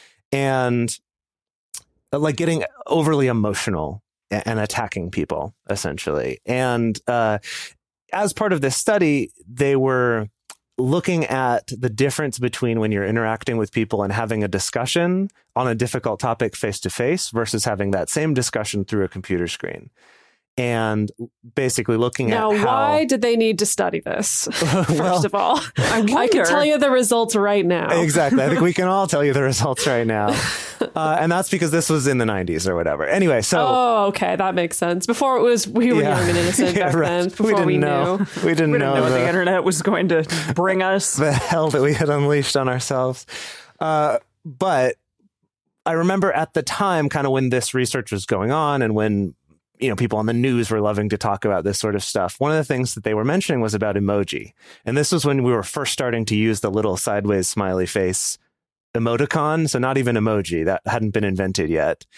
S1: And uh, like getting overly emotional a- and attacking people, essentially. And uh, as part of this study, they were looking at the difference between when you're interacting with people and having a discussion on a difficult topic face to face versus having that same discussion through a computer screen. And basically looking
S4: Now,
S1: at how...
S4: why did they need to study this? First
S1: Well,
S4: of all,
S3: I
S4: I can
S3: wonder.
S4: tell you the results right now.
S1: Exactly. I think we can all tell you the results right now. Uh, and that's because this was in the nineties or whatever. Anyway, so...
S4: Oh, okay, that makes sense. Before it was we were
S1: Yeah.
S4: young and innocent
S1: Yeah,
S4: back
S1: right.
S4: then. Before
S1: we didn't
S4: we
S1: know.
S4: knew.
S1: We didn't
S3: We didn't
S1: know,
S3: know what
S1: the,
S3: the internet was going to bring us.
S1: the hell that we had unleashed on ourselves. Uh, but I remember at the time, kind of when this research was going on and when, you know, people on the news were loving to talk about this sort of stuff. One of the things that they were mentioning was about emoji. And this was when we were first starting to use the little sideways smiley face emoticon. So not even emoji, that hadn't been invented yet.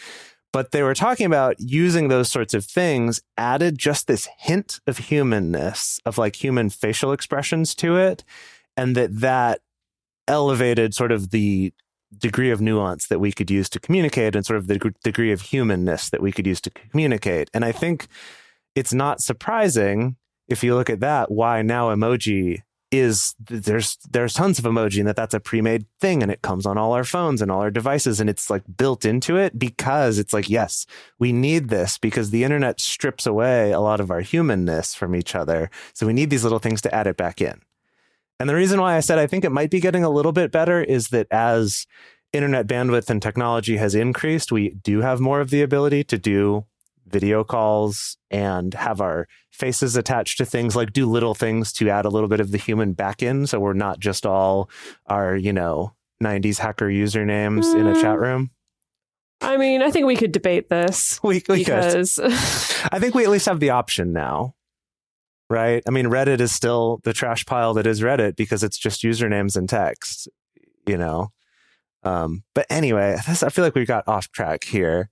S1: But they were talking about using those sorts of things added just this hint of humanness, of like human facial expressions to it. And that that elevated sort of the degree of nuance that we could use to communicate and sort of the degree of humanness that we could use to communicate. And I think it's not surprising, if you look at that, why now emoji is there's there's tons of emoji and that that's a pre-made thing and it comes on all our phones and all our devices and it's like built into it because it's like, yes, we need this because the internet strips away a lot of our humanness from each other. So we need these little things to add it back in. And the reason why I said I think it might be getting a little bit better is that as internet bandwidth and technology has increased, we do have more of the ability to do video calls and have our faces attached to things, like do little things to add a little bit of the human back in. So we're not just all our, you know, nineties hacker usernames mm. in a chat room.
S4: I mean, I think we could debate this.
S1: We, we
S4: because...
S1: could. I think we at least have the option now. Right. I mean, Reddit is still the trash pile that is Reddit because it's just usernames and text, you know. Um, but anyway, this, I feel like we got off track here.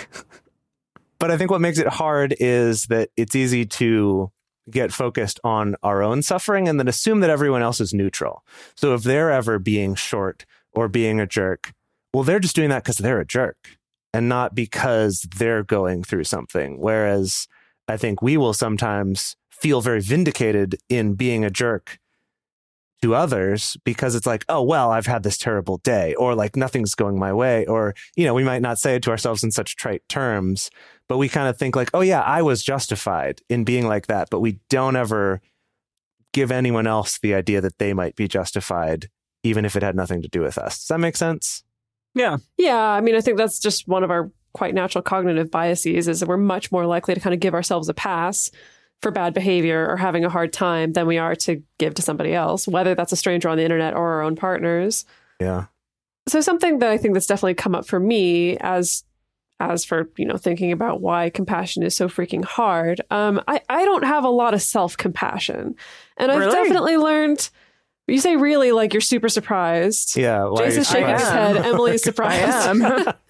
S1: But I think what makes it hard is that it's easy to get focused on our own suffering and then assume that everyone else is neutral. So if they're ever being short or being a jerk, well, they're just doing that because they're a jerk and not because they're going through something. Whereas I think we will sometimes feel very vindicated in being a jerk to others because it's like, oh, well, I've had this terrible day, or like nothing's going my way. Or, you know, we might not say it to ourselves in such trite terms, but we kind of think like, oh, yeah, I was justified in being like that. But we don't ever give anyone else the idea that they might be justified, even if it had nothing to do with us. Does that make sense?
S3: Yeah.
S4: Yeah. I mean, I think that's just one of our quite natural cognitive biases is that we're much more likely to kind of give ourselves a pass for bad behavior or having a hard time than we are to give to somebody else, whether that's a stranger on the internet or our own partners.
S1: Yeah.
S4: So something that I think that's definitely come up for me as as for, you know, thinking about why compassion is so freaking hard. Um, I, I don't have a lot of self-compassion. And I've
S3: Really?
S4: definitely learned, you say really like you're super surprised.
S1: Yeah. Why are you
S4: Jason's shaking his
S1: surprised?
S4: head. Emily is surprised.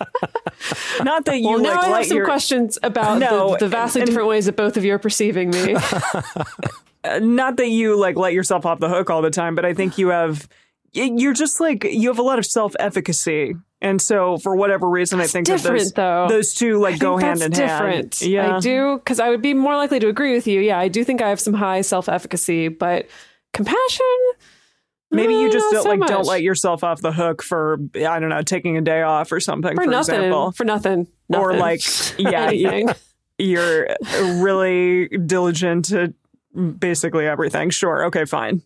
S3: Not that you
S4: Well, now
S3: like
S4: I have
S3: let
S4: some
S3: your,
S4: questions about
S3: No,
S4: the, the vastly
S3: and-
S4: different ways that both of you are perceiving me.
S3: uh, not that you like let yourself off the hook all the time, but I think you have, y- you're just like, you have a lot of self-efficacy. And so for whatever reason,
S4: That's
S3: I think that
S4: different,
S3: those,
S4: though.
S3: those two like
S4: I
S3: go
S4: think
S3: hand
S4: that's
S3: in
S4: different.
S3: hand. Yeah.
S4: I do, because I would be more likely to agree with you. Yeah, I do think I have some high self-efficacy, but compassion?
S3: Maybe you
S4: uh,
S3: just
S4: not
S3: don't
S4: so
S3: like don't
S4: much.
S3: let yourself off the hook for, I don't know, taking a day off or something,
S4: for,
S3: for,
S4: nothing.
S3: example.
S4: For nothing. nothing.
S3: Or like, yeah,
S4: Anything.
S3: you're really diligent to basically everything. Sure. Okay, fine.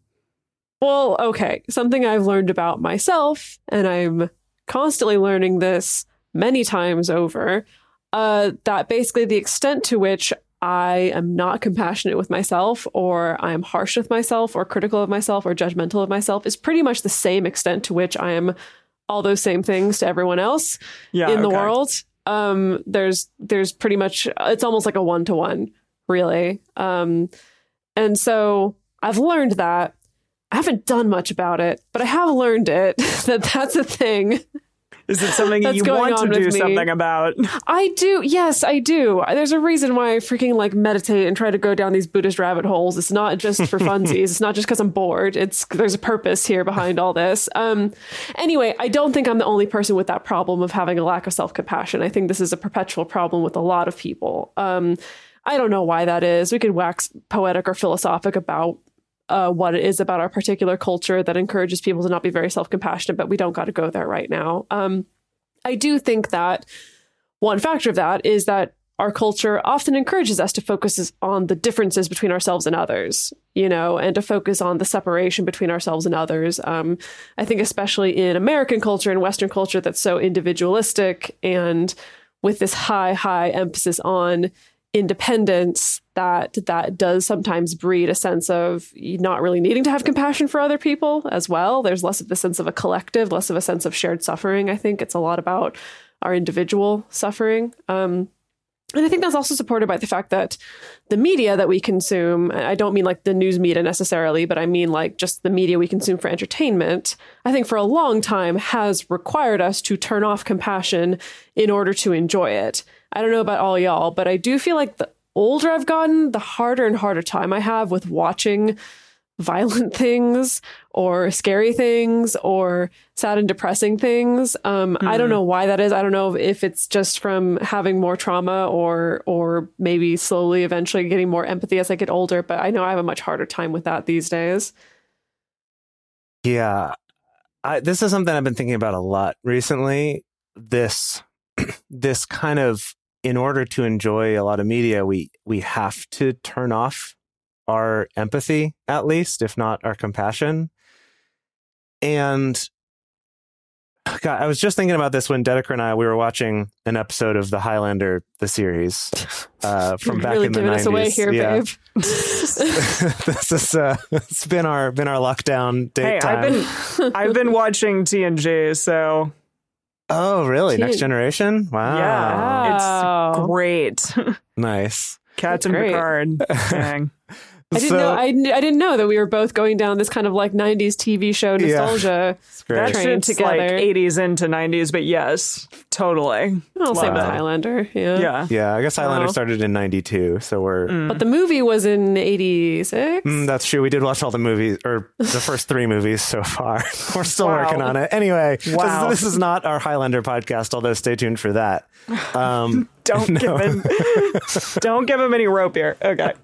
S4: Well, okay. Something I've learned about myself, and I'm constantly learning this many times over, uh, that basically the extent to which I am not compassionate with myself, or I'm harsh with myself, or critical of myself, or judgmental of myself is pretty much the same extent to which I am all those same things to everyone else
S3: Yeah,
S4: in the
S3: okay.
S4: world. Um, there's there's pretty much, it's almost like a one-to-one, really. Um, and so I've learned that. I haven't done much about it, but I have learned it, that that's a thing.
S3: Is it something
S4: That's
S3: you
S4: going
S3: want to
S4: on
S3: do
S4: with me.
S3: something about?
S4: I do. Yes, I do. There's a reason why I freaking like meditate and try to go down these Buddhist rabbit holes. It's not just for funsies. It's not just because I'm bored. It's there's a purpose here behind all this. Um, anyway, I don't think I'm the only person with that problem of having a lack of self-compassion. I think this is a perpetual problem with a lot of people. Um, I don't know why that is. We could wax poetic or philosophic about uh, what it is about our particular culture that encourages people to not be very self-compassionate, but we don't got to go there right now. Um, I do think that one factor of that is that our culture often encourages us to focus on the differences between ourselves and others, you know, and to focus on the separation between ourselves and others. Um, I think especially in American culture and Western culture that's so individualistic and with this high, high emphasis on independence, that that does sometimes breed a sense of not really needing to have compassion for other people as well. There's less of the sense of a collective, less of a sense of shared suffering. I think it's a lot about our individual suffering. Um, And I think that's also supported by the fact that the media that we consume, I don't mean like the news media necessarily, but I mean like just the media we consume for entertainment, I think for a long time has required us to turn off compassion in order to enjoy it. I don't know about all y'all, but I do feel like the older I've gotten, the harder and harder time I have with watching violent things or scary things or sad and depressing things. Um, mm. I don't know why that is. I don't know if it's just from having more trauma or or maybe slowly eventually getting more empathy as I get older. But I know I have a much harder time with that these days.
S1: Yeah. I, this is something I've been thinking about a lot recently. This, this kind of, in order to enjoy a lot of media, we we have to turn off our empathy, at least, if not our compassion. And God, I was just thinking about this when Dedeker and I, we were watching an episode of The Highlander, the series, uh, from back
S4: really
S1: in the
S4: giving
S1: nineties.
S4: Us away here,
S1: yeah.
S4: babe.
S1: This is uh, it's been our been our lockdown date
S3: Hey,
S1: time.
S3: I've been I've been watching T N G, so
S1: Oh, really?
S4: T-
S1: Next Generation? Wow.
S3: yeah,
S4: Wow.
S3: it's great.
S1: Nice.
S3: Captain
S4: great.
S3: Picard. Dang.
S4: I didn't
S1: So-
S4: know. I, kn- I didn't know that we were both going down this kind of like nineties T V show nostalgia.
S1: It's great.
S3: That
S4: Train
S3: shit's like
S4: together.
S3: eighties into nineties, but yes, totally.
S4: I'll say with
S1: Wow.
S4: Highlander. Yeah.
S3: Yeah.
S1: Yeah, I guess Highlander
S4: Wow.
S1: started in ninety-two, so we're...
S4: But the movie was in eighty-six.
S1: Mm, that's true. We did watch all the movies, or the first three movies so far. We're still
S3: Wow.
S1: working on it. Anyway, this-
S3: Wow.
S1: this, is not our Highlander podcast, although stay tuned for that. Um,
S3: Don't
S1: No.
S3: give him don't give him any rope here. Okay.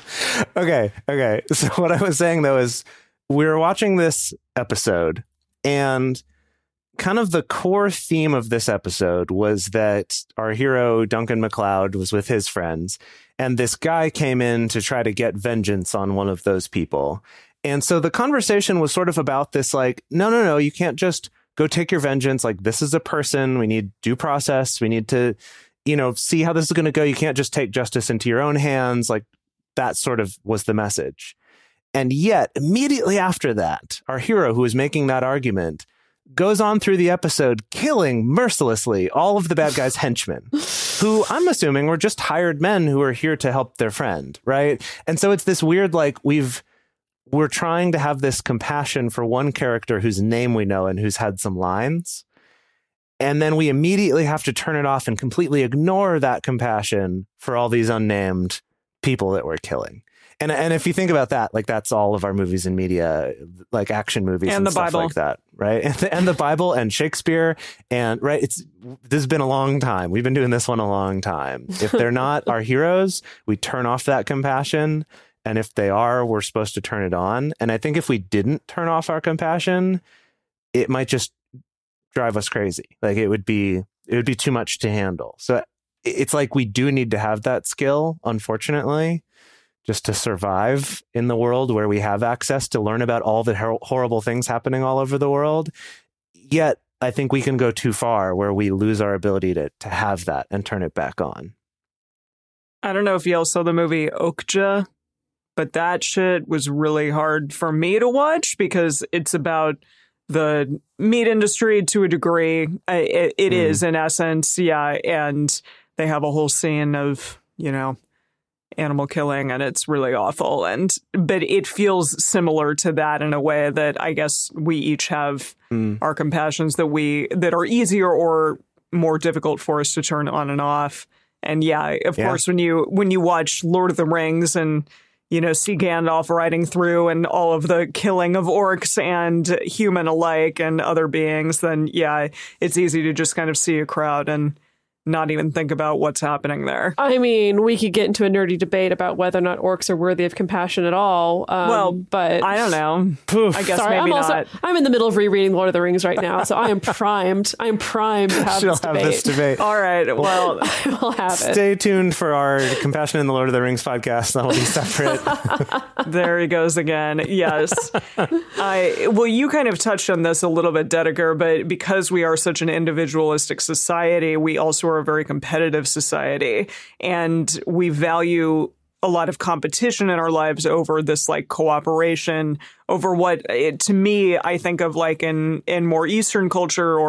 S1: okay, okay. So what I was saying, though, is we were watching this episode, and kind of the core theme of this episode was that our hero, Duncan MacLeod, was with his friends, and this guy came in to try to get vengeance on one of those people. And so the conversation was sort of about this, like, no, no, no, you can't just go take your vengeance. Like, this is a person. We need due process. We need to, you know, see how this is going to go. You can't just take justice into your own hands. Like, that sort of was the message. And yet, immediately after that, our hero, who is making that argument, goes on through the episode killing mercilessly all of the bad guys' henchmen, who I'm assuming were just hired men who are here to help their friend, right? And so it's this weird, like, we've we're trying to have this compassion for one character whose name we know and who's had some lines. And then we immediately have to turn it off and completely ignore that compassion for all these unnamed people that we're killing. And and if you think about that, like, that's all of our movies and media, like action movies and,
S3: And the
S1: stuff
S3: Bible.
S1: like that, right? And the, and the Bible and Shakespeare, and right, it's this has been a long time. We've been doing this one a long time. If they're not our heroes, we turn off that compassion, and if they are, we're supposed to turn it on. And I think if we didn't turn off our compassion, it might just drive us crazy. Like, it would be it would be too much to handle. So it's like we do need to have that skill, unfortunately, just to survive in the world where we have access to learn about all the hor- horrible things happening all over the world. Yet, I think we can go too far where we lose our ability to to have that and turn it back on.
S3: I don't know if y'all saw the movie Okja, but that shit was really hard for me to watch because it's about the meat industry to a degree. I- It, it
S1: Mm.
S3: is, in essence, yeah. And they have a whole scene of, you know, animal killing, and it's really awful. And but it feels similar to that in a way that I guess we each have
S1: Mm.
S3: our compassions that we that are easier or more difficult for us to turn on and off. And yeah, of
S1: Yeah.
S3: course, when you when you watch Lord of the Rings and you know see Gandalf riding through and all of the killing of orcs and human alike and other beings, then yeah, it's easy to just kind of see a crowd and not even think about what's happening there.
S4: I mean, we could get into a nerdy debate about whether or not orcs are worthy of compassion at all. Um,
S3: Well,
S4: but
S3: I don't know. I guess
S4: Sorry,
S3: maybe
S4: I'm also
S3: not.
S4: I'm in the middle of rereading Lord of the Rings right now, so I am primed. I am primed to have
S1: She'll
S4: this
S1: have
S4: debate.
S1: this debate.
S3: All right. Well,
S4: I will have it.
S1: Stay tuned for our Compassion in the Lord of the Rings podcast. That'll be separate.
S3: there he goes again. Yes. I well, you kind of touched on this a little bit, Dedeker, but because we are such an individualistic society, we also are a very competitive society, and we value a lot of competition in our lives over this like cooperation over what it, to me I think of like in in more Eastern culture or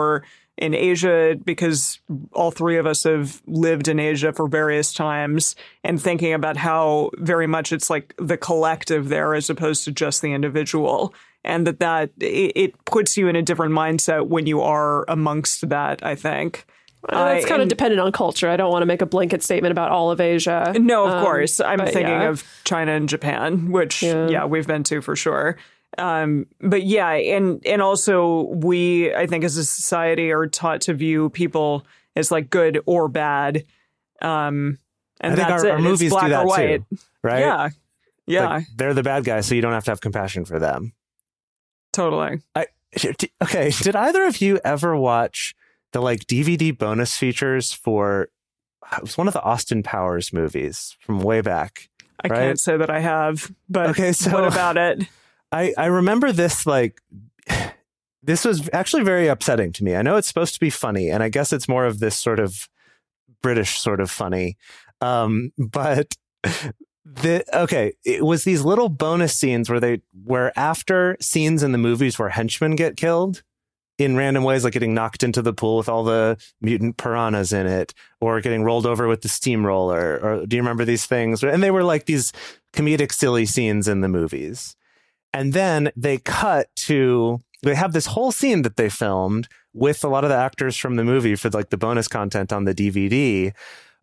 S3: in Asia, because all three of us have lived in Asia for various times, and thinking about how very much it's like the collective there as opposed to just the individual. And that, that it, it puts you in a different mindset when you are amongst that, I think.
S4: Uh, it's
S3: Uh,
S4: kind of
S3: and-
S4: dependent on culture. I don't want to make a blanket statement about all of Asia.
S3: No, of
S4: Um,
S3: course. I'm
S4: but
S3: thinking
S4: yeah.
S3: of China and Japan, which,
S4: Yeah.
S3: yeah. we've been to for sure. Um, but yeah, and and also we, I think, as a society, are taught to view people as like good or bad. Um, and
S1: I think
S3: that's
S1: our,
S3: it.
S1: our
S3: It's
S1: movies
S3: black
S1: do that
S3: or white.
S1: too, right?
S3: Yeah, yeah,
S1: Like, they're the bad guys, so you don't have to have compassion for them.
S3: totally.
S1: I, okay, did either of you ever watch the like D V D bonus features for? It was one of the Austin Powers movies from way back.
S3: I
S1: right?
S3: can't say that I have, but
S1: Okay, so-
S3: what about it?
S1: I, I remember this like this was actually very upsetting to me. I know it's supposed to be funny, and I guess it's more of this sort of British sort of funny. Um, but the okay, it was these little bonus scenes where they where after scenes in the movies where henchmen get killed in random ways, like getting knocked into the pool with all the mutant piranhas in it, or getting rolled over with the steamroller, or do you remember these things? And they were like these comedic, silly scenes in the movies. And then they cut to, they have this whole scene that they filmed with a lot of the actors from the movie for like the bonus content on the D V D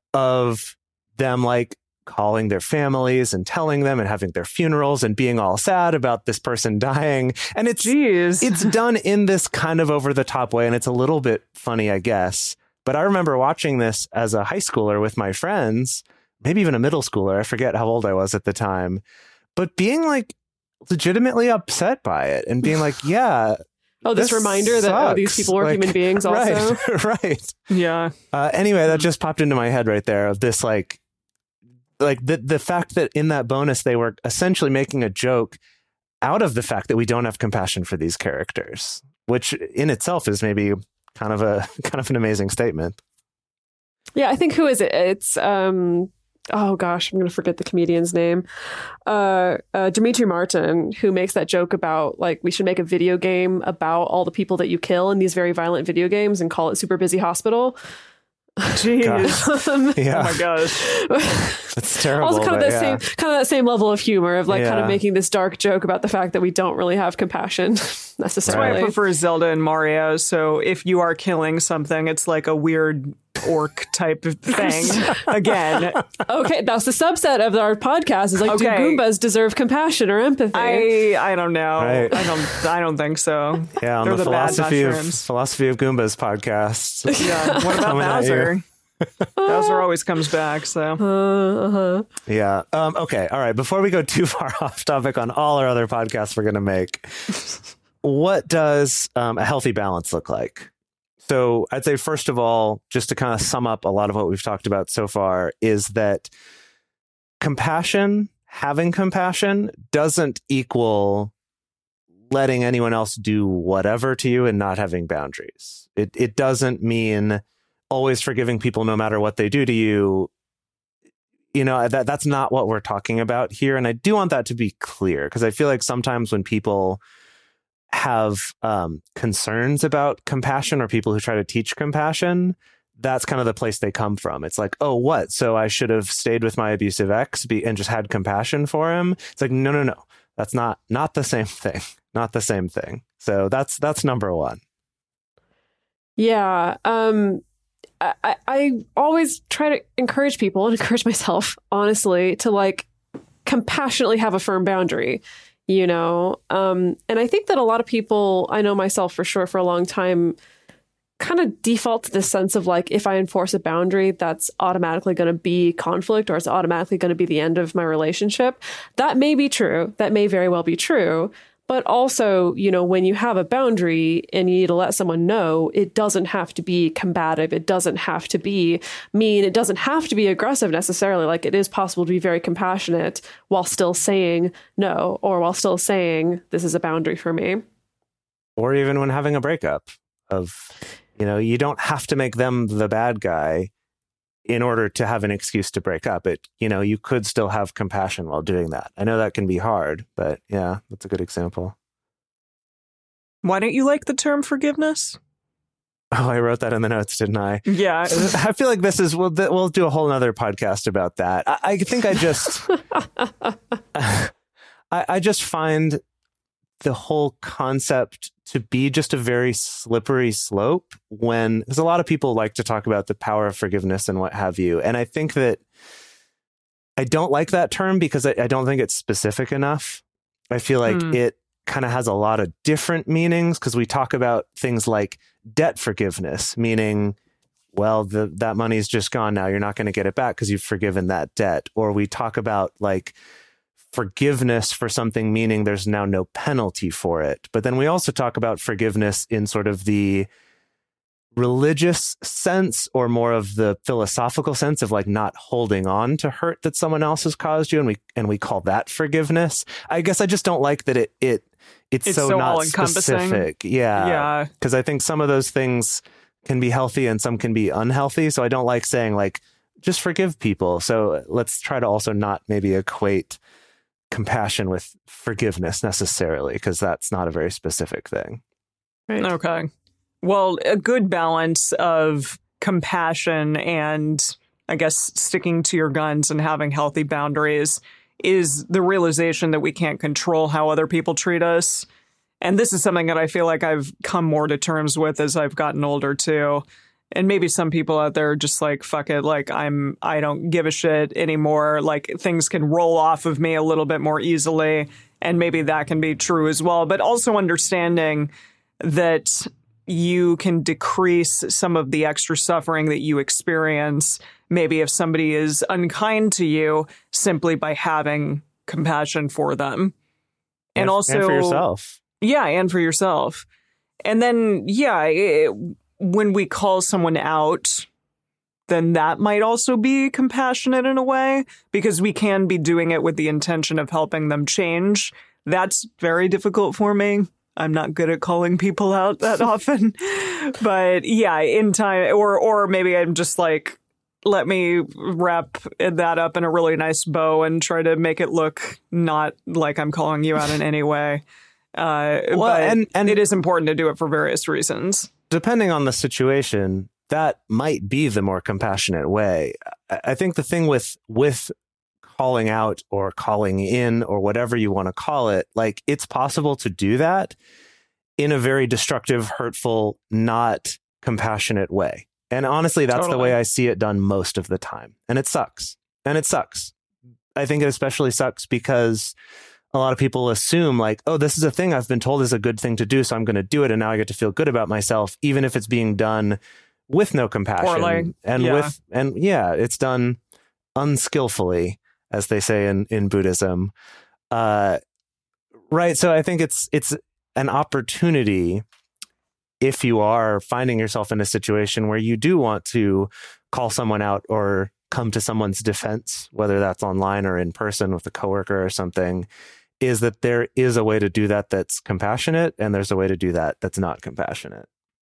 S1: of them like calling their families and telling them and having their funerals and being all sad about this person dying. And it's,
S3: Jeez.
S1: it's done in this kind of over the top way. And it's a little bit funny, I guess. But I remember watching this as a high schooler with my friends, maybe even a middle schooler. I forget how old I was at the time, but being like, legitimately upset by it and being like, yeah.
S4: Oh, this,
S1: this
S4: reminder that oh, these
S1: sucks.
S4: people are
S1: Like,
S4: human beings also.
S1: Right, right.
S3: Yeah.
S1: Uh, anyway, that just popped into my head right there of this like, like the, the fact that in that bonus, they were essentially making a joke out of the fact that we don't have compassion for these characters, which in itself is maybe kind of a, kind of an amazing statement.
S4: Yeah, I think who is it? It's um oh gosh, I'm gonna forget the comedian's name. Uh, uh Dimitri Martin, who makes that joke about like we should make a video game about all the people that you kill in these very violent video games and call it Super Busy Hospital.
S3: Jeez.
S4: Um,
S1: Yeah.
S3: Oh my gosh.
S1: It's terrible.
S4: also kind of
S1: but
S4: that
S1: yeah.
S4: same kind of that same level of humor of like kind
S1: Yeah.
S4: of making this dark joke about the fact that we don't really have compassion
S3: That's why
S4: necessarily.
S3: I prefer Zelda and Mario. So if you are killing something, it's like a weird orc type of thing. Again,
S4: Okay, that's the subset of our podcast is like,
S3: Okay.
S4: do Goombas deserve compassion or empathy?
S3: I I don't know.
S1: Right.
S3: I don't I don't think so.
S1: Yeah, on
S3: They're
S1: the,
S3: the bad
S1: philosophy of
S3: mushrooms.
S1: philosophy of Goombas podcast.
S3: Yeah. What about
S1: Coming at you.
S3: Bowser? Bowser always comes back. So
S4: Uh-huh.
S1: Yeah. Um, okay. All right. Before we go too far off topic on all our other podcasts we're going to make, what does um, a healthy balance look like? So I'd say, first of all, just to kind of sum up a lot of what we've talked about so far, is that compassion, having compassion, doesn't equal letting anyone else do whatever to you and not having boundaries. It it doesn't mean always forgiving people no matter what they do to you. You know, that that's not what we're talking about here. And I do want that to be clear, because I feel like sometimes when people have um, concerns about compassion, or people who try to teach compassion, that's kind of the place they come from. It's like, oh, what? So I should have stayed with my abusive ex be, and just had compassion for him. It's like, no, no, no. That's not not the same thing. Not the same thing. So that's that's number one.
S4: Yeah. Um, I, I- I always try to encourage people and encourage myself, honestly, to like compassionately have a firm boundary, you know? Um, and I think that a lot of people, I know myself for sure for a long time, kind of default to this sense of like, if I enforce a boundary, that's automatically going to be conflict, or it's automatically going to be the end of my relationship. That may be true. That may very well be true. But also, you know, when you have a boundary and you need to let someone know, it doesn't have to be combative. It doesn't have to be mean. It doesn't have to be aggressive necessarily. Like, it is possible to be very compassionate while still saying no, or while still saying this is a boundary for me.
S1: Or even when having a breakup of, you know, you don't have to make them the bad guy in order to have an excuse to break up. It, you know, you could still have compassion while doing that. I know that can be hard, but yeah, that's a good example.
S3: why don't you like the term forgiveness?
S1: Oh, I wrote that in the notes, didn't I?
S3: Yeah.
S1: I feel like this is, we'll, we'll do a whole nother podcast about that. I, I think I just, I, I just find the whole concept to be just a very slippery slope when, because a lot of people like to talk about the power of forgiveness and what have you. And I think that I don't like that term because I, I don't think it's specific enough. I feel like
S3: Hmm.
S1: it kind of has a lot of different meanings because we talk about things like debt forgiveness, meaning, well, the, that money's just gone now. You're not going to get it back because you've forgiven that debt. Or we talk about like forgiveness for something, meaning there's now no penalty for it. But then we also talk about forgiveness in sort of the religious sense or more of the philosophical sense of like not holding on to hurt that someone else has caused you. And we, and we call that forgiveness. I guess I just don't like that it, it, it's,
S3: It's
S1: so,
S3: so
S1: not
S3: all-encompassing.
S1: specific. Yeah.
S3: Yeah.
S1: Cause I think some of those things can be healthy and some can be unhealthy. So I don't like saying like, just forgive people. So let's try to also not maybe equate compassion with forgiveness necessarily, because that's not a very specific thing.
S4: Right.
S3: Okay. Well, a good balance of compassion and I guess sticking to your guns and having healthy boundaries is the realization that we can't control how other people treat us. And this is something that I feel like I've come more to terms with as I've gotten older too. And maybe some people out there are just like, fuck it, like I'm, I don't give a shit anymore. Like things can roll off of me a little bit more easily. And maybe that can be true as well. But also understanding that you can decrease some of the extra suffering that you experience, maybe if somebody is unkind to you, simply by having compassion for them. And,
S1: And,
S3: also
S1: and for yourself.
S3: Yeah, and for yourself. And then, yeah, it, when we call someone out, then that might also be compassionate in a way, because we can be doing it with the intention of helping them change. That's very difficult for me. I'm not good at calling people out that often. But yeah, in time, or or maybe I'm just like, let me wrap that up in a really nice bow and try to make it look not like I'm calling you out in any way. Uh,
S1: Well,
S3: but
S1: and- and-
S3: it is important to do it for various reasons.
S1: Depending on the situation, that might be the more compassionate way. I I think the thing with with calling out or calling in or whatever you want to call it, like it's possible to do that in a very destructive, hurtful, not compassionate way. And honestly, that's the
S3: Totally.
S1: way I see it done most of the time. And it sucks. And it sucks. I think it especially sucks because a lot of people assume like, oh, this is a thing I've been told is a good thing to do, so I'm going to do it. And now I get to feel good about myself, even if it's being done with no compassion.
S3: Poorly.
S1: And
S3: Yeah.
S1: with, and yeah, it's done unskillfully, as they say in, in Buddhism. Uh, right. So I think it's, it's an opportunity if you are finding yourself in a situation where you do want to call someone out or come to someone's defense, whether that's online or in person with a coworker or something, is that there is a way to do that that's compassionate, and there's a way to do that that's not compassionate.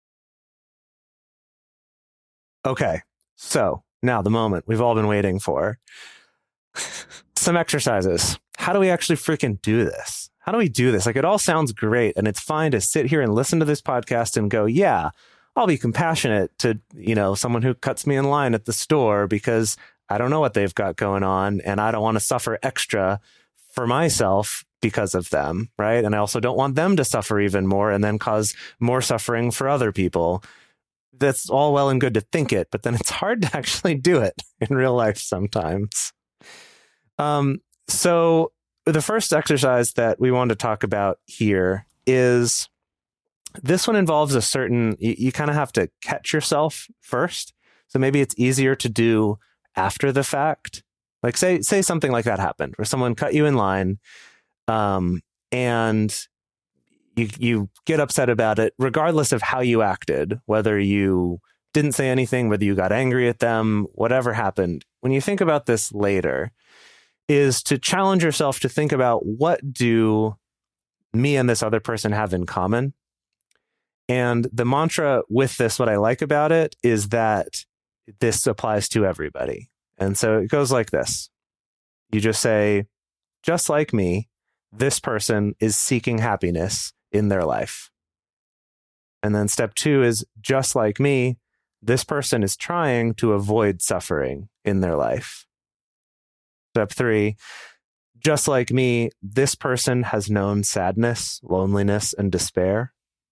S1: Okay, so now the moment we've all been waiting for. Some exercises. How do we actually freaking do this? How do we do this? Like, it all sounds great, and it's fine to sit here and listen to this podcast and go, yeah, I'll be compassionate to, you know, someone who cuts me in line at the store because I don't know what they've got going on and I don't want to suffer extra for myself because of them, right? And I also don't want them to suffer even more and then cause more suffering for other people. That's all well and good to think it, but then it's hard to actually do it in real life sometimes. Um, so the first exercise that we want to talk about here is, this one involves a certain, you, you kind of have to catch yourself first. So maybe it's easier to do after the fact. Like say, say something like that happened where someone cut you in line, um, and you, you get upset about it, regardless of how you acted, whether you didn't say anything, whether you got angry at them, whatever happened. When you think about this later, is to challenge yourself to think about, what do me and this other person have in common? And the mantra with this, what I like about it, is that this applies to everybody. And so it goes like this. You just say, just like me, this person is seeking happiness in their life. And then step two is just like me, this person is trying to avoid suffering in their life. Step three, just like me, this person has known sadness, loneliness, and despair.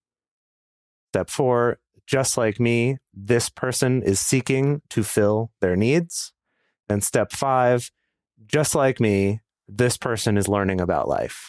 S1: Step four, just like me, this person is seeking to fill their needs. And step five, just like me, this person is learning about life.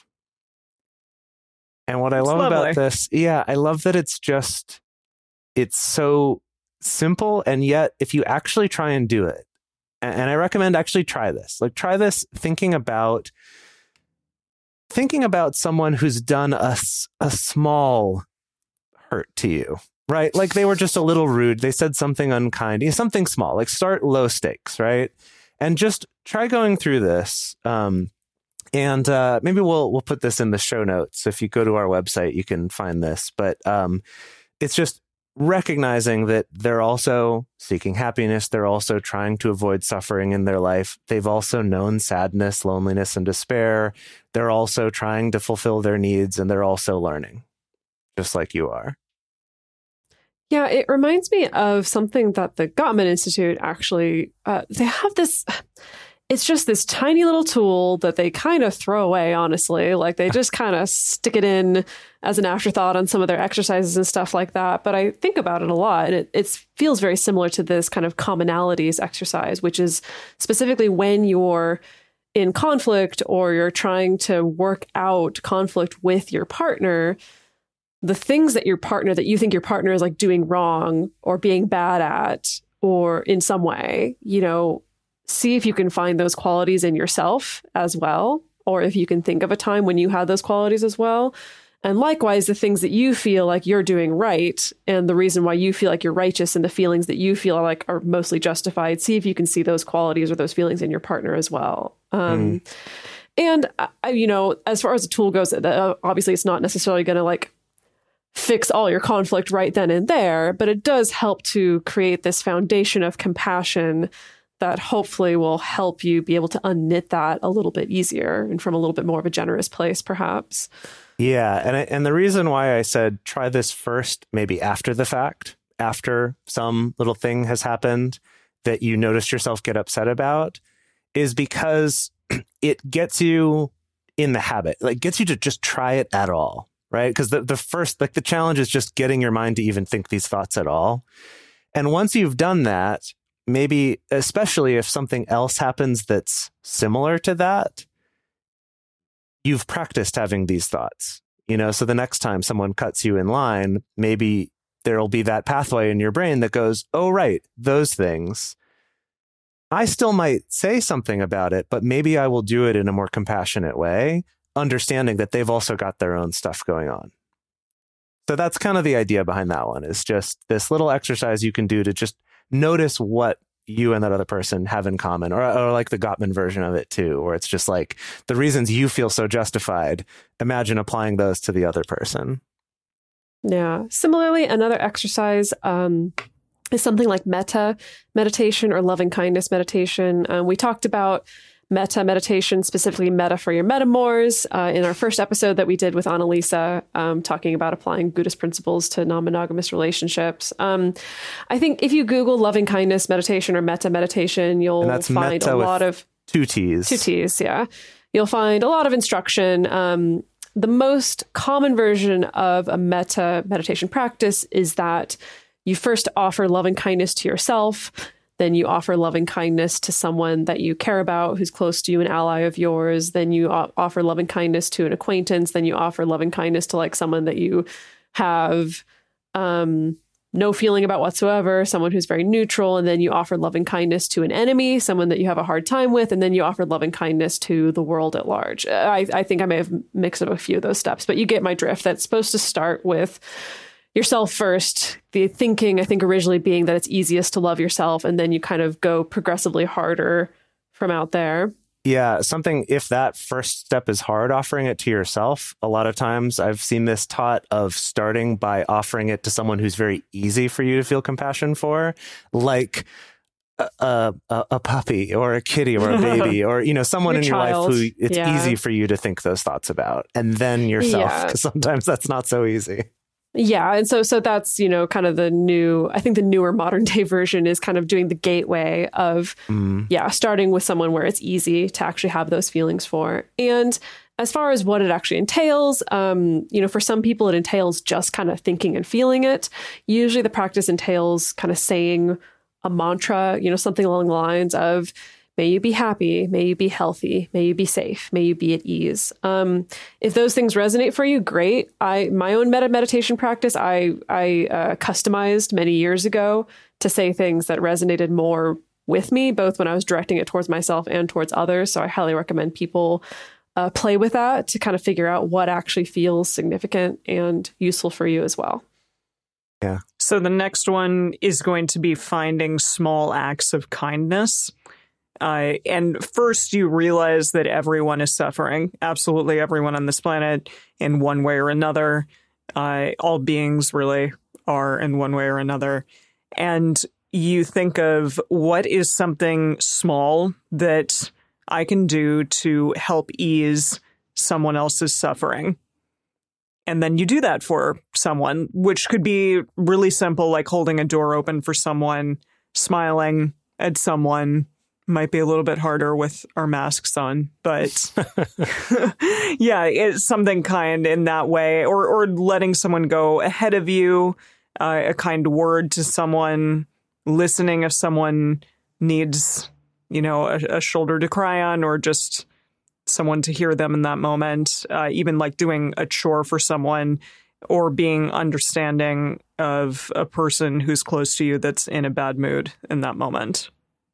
S1: And what I
S3: It's
S1: love
S3: lovely.
S1: about this, yeah, I love that it's just, it's so simple. And yet, if you actually try and do it, and and I recommend actually try this, like try this thinking about, thinking about someone who's done a, s- a small hurt to you, right? Like they were just a little rude. They said something unkind, you know, something small, like start low stakes, right? And just try going through this. Um, and uh, maybe we'll we'll put this in the show notes. If you go to our website, you can find this. But um, it's just recognizing that they're also seeking happiness. They're also trying to avoid suffering in their life. They've also known sadness, loneliness, and despair. They're also trying to fulfill their needs, and they're also learning, just like you are.
S4: Yeah, it reminds me of something that the Gottman Institute actually, uh, they have this, it's just this tiny little tool that they kind of throw away, honestly. Like they just kind of stick it in as an afterthought on some of their exercises and stuff like that. But I think about it a lot, and it, it feels very similar to this kind of commonalities exercise, which is specifically when you're in conflict or you're trying to work out conflict with your partner, the things that your partner, that you think your partner is like doing wrong or being bad at, or in some way, you know, see if you can find those qualities in yourself as well, or if you can think of a time when you had those qualities as well. And likewise, the things that you feel like you're doing right, and the reason why you feel like you're righteous, and the feelings that you feel like are mostly justified, see if you can see those qualities or those feelings in your partner as well. Um, mm. And, uh, you know, as far as the tool goes, uh, obviously it's not necessarily going to like fix all your conflict right then and there, but it does help to create this foundation of compassion that hopefully will help you be able to unknit that a little bit easier and from a little bit more of a generous place, perhaps.
S1: Yeah. And I, and the reason why I said try this first, maybe after the fact, after some little thing has happened that you noticed yourself get upset about, is because it gets you in the habit, like gets you to just try it at all. Right. Because the, the first, like the challenge is just getting your mind to even think these thoughts at all. And once you've done that, maybe, especially if something else happens that's similar to that, you've practiced having these thoughts, you know, so the next time someone cuts you in line, maybe there'll be that pathway in your brain that goes, oh, right, those things. I still might say something about it, but maybe I will do it in a more compassionate way, understanding that they've also got their own stuff going on. So that's kind of the idea behind that one, is just this little exercise you can do to just notice what you and that other person have in common, or, or like the Gottman version of it too, where it's just like the reasons you feel so justified. Imagine applying those to the other person.
S4: Yeah. Similarly, another exercise um, is something like metta meditation or loving kindness meditation. Um, we talked about metta meditation, specifically metta for your metamors, uh, in our first episode that we did with Annalisa, um, talking about applying Buddhist principles to non-monogamous relationships. Um, I think if you Google loving kindness meditation or metta meditation, you'll find a lot of
S1: two T's.
S4: Two T's, yeah. You'll find a lot of instruction. Um, the most common version of a metta meditation practice is that you first offer loving kindness to yourself. Then you offer loving kindness to someone that you care about, who's close to you, an ally of yours. Then you o- offer loving kindness to an acquaintance. Then you offer loving kindness to like someone that you have um, no feeling about whatsoever, someone who's very neutral. And then you offer loving kindness to an enemy, someone that you have a hard time with. And then you offer loving kindness to the world at large. I, I think I may have mixed up a few of those steps, but you get my drift. That's supposed to start with yourself first, the thinking, I think, originally being that it's easiest to love yourself, and then you kind of go progressively harder from out there.
S1: Yeah, something, if that first step is hard, offering it to yourself, a lot of times I've seen this taught of starting by offering it to someone who's very easy for you to feel compassion for, like a, a, a puppy or a kitty or a baby or, you know, someone
S4: your
S1: in your
S4: child.
S1: life who it's
S4: Yeah.
S1: easy for you to think those thoughts about. And then yourself,
S4: Yeah.
S1: because sometimes that's not so easy.
S4: Yeah, and so so that's, you know, kind of the new, I think the newer modern day version is kind of doing the gateway of,
S1: Mm.
S4: yeah, starting with someone where it's easy to actually have those feelings for. And as far as what it actually entails, um, you know, for some people it entails just kind of thinking and feeling it. Usually the practice entails kind of saying a mantra, you know, something along the lines of, may you be happy, may you be healthy, may you be safe, may you be at ease. Um, if those things resonate for you, great. I my own meta meditation practice, I I uh, customized many years ago to say things that resonated more with me, both when I was directing it towards myself and towards others. So I highly recommend people uh, play with that to kind of figure out what actually feels significant and useful for you as well.
S1: Yeah.
S3: So the next one is going to be finding small acts of kindness. Uh, and first, you realize that everyone is suffering. Absolutely everyone on this planet in one way or another. Uh, all beings really are in one way or another. And you think of what is something small that I can do to help ease someone else's suffering. And then you do that for someone, which could be really simple, like holding a door open for someone, smiling at someone. Might be a little bit harder with our masks on, but yeah, it's something kind in that way, or or letting someone go ahead of you, uh, a kind word to someone, listening if someone needs, you know, a, a shoulder to cry on, or just someone to hear them in that moment, uh, even like doing a chore for someone, or being understanding of a person who's close to you that's in a bad mood in that moment.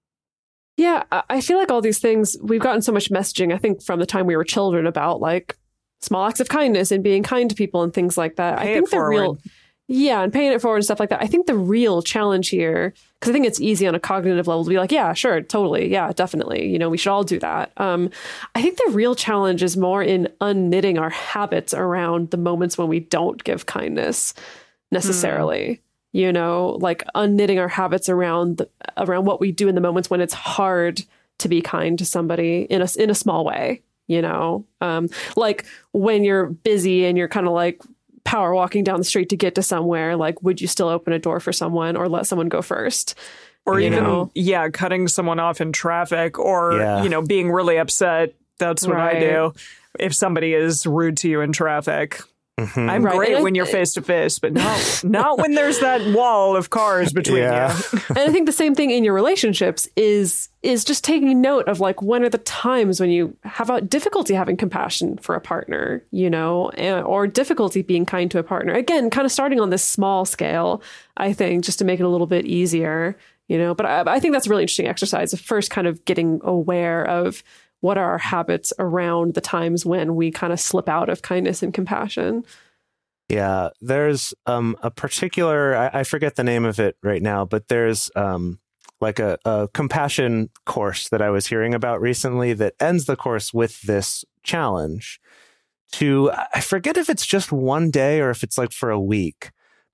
S4: Yeah, I I feel like all these things, we've gotten so much messaging, I think, from the time we were children about like small acts of kindness and being kind to people and things like that.
S3: Pay
S4: I think
S3: it
S4: the real,
S3: forward.
S4: yeah, and paying it forward and stuff like that. I think the real challenge here, because I think it's easy on a cognitive level to be like, yeah, sure, totally, yeah, definitely. You know, we should all do that. Um, I think the real challenge is more in unknitting our habits around the moments when we don't give kindness necessarily. Mm. You know, like unknitting our habits around the, around what we do in the moments when it's hard to be kind to somebody in a in a small way. You know, um, like when you're busy and you're kind of like power walking down the street to get to somewhere. Like, would you still open a door for someone or let someone go first?
S3: Or
S4: you
S3: even,
S4: know?
S3: yeah, cutting someone off in traffic, or
S1: Yeah.
S3: you know, being really upset. That's what I
S4: Right.
S3: do. If somebody is rude to you in traffic.
S1: Mhm.
S3: I'm
S4: Right,
S3: great
S4: and I-
S3: when you're face to face, but no, not when there's that wall of cars between
S1: Yeah.
S3: you.
S4: And I think the same thing in your relationships is is just taking note of like when are the times when you have a difficulty having compassion for a partner, you know, and, or difficulty being kind to a partner. Again, kind of starting on this small scale, I think, just to make it a little bit easier, you know. But I, I think that's a really interesting exercise of first kind of getting aware of what are our habits around the times when we kind of slip out of kindness and compassion.
S1: Yeah, there's um, a particular, I, I forget the name of it right now, but there's um, like a, a compassion course that I was hearing about recently that ends the course with this challenge to, I forget if it's just one day or if it's like for a week,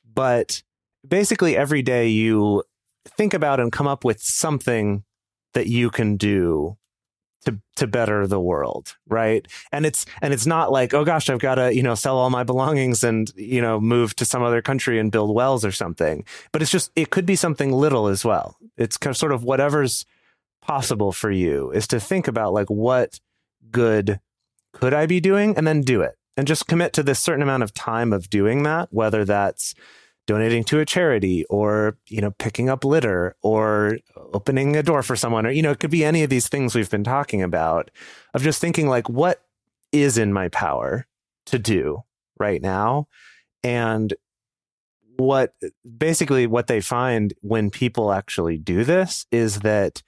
S1: but basically every day you think about and come up with something that you can do to to better the world, right? And it's and it's not like, oh gosh, I've got to, you know, sell all my belongings and, you know, move to some other country and build wells or something. But it's just, it could be something little as well. It's kind of sort of whatever's possible for you is to think about like, what good could I be doing, and then do it, and just commit to this certain amount of time of doing that, whether that's donating to a charity, or, you know, picking up litter, or opening a door for someone, or, you know, it could be any of these things we've been talking about, of just thinking like, what is in my power to do right now? And what basically what they find when people actually do this is that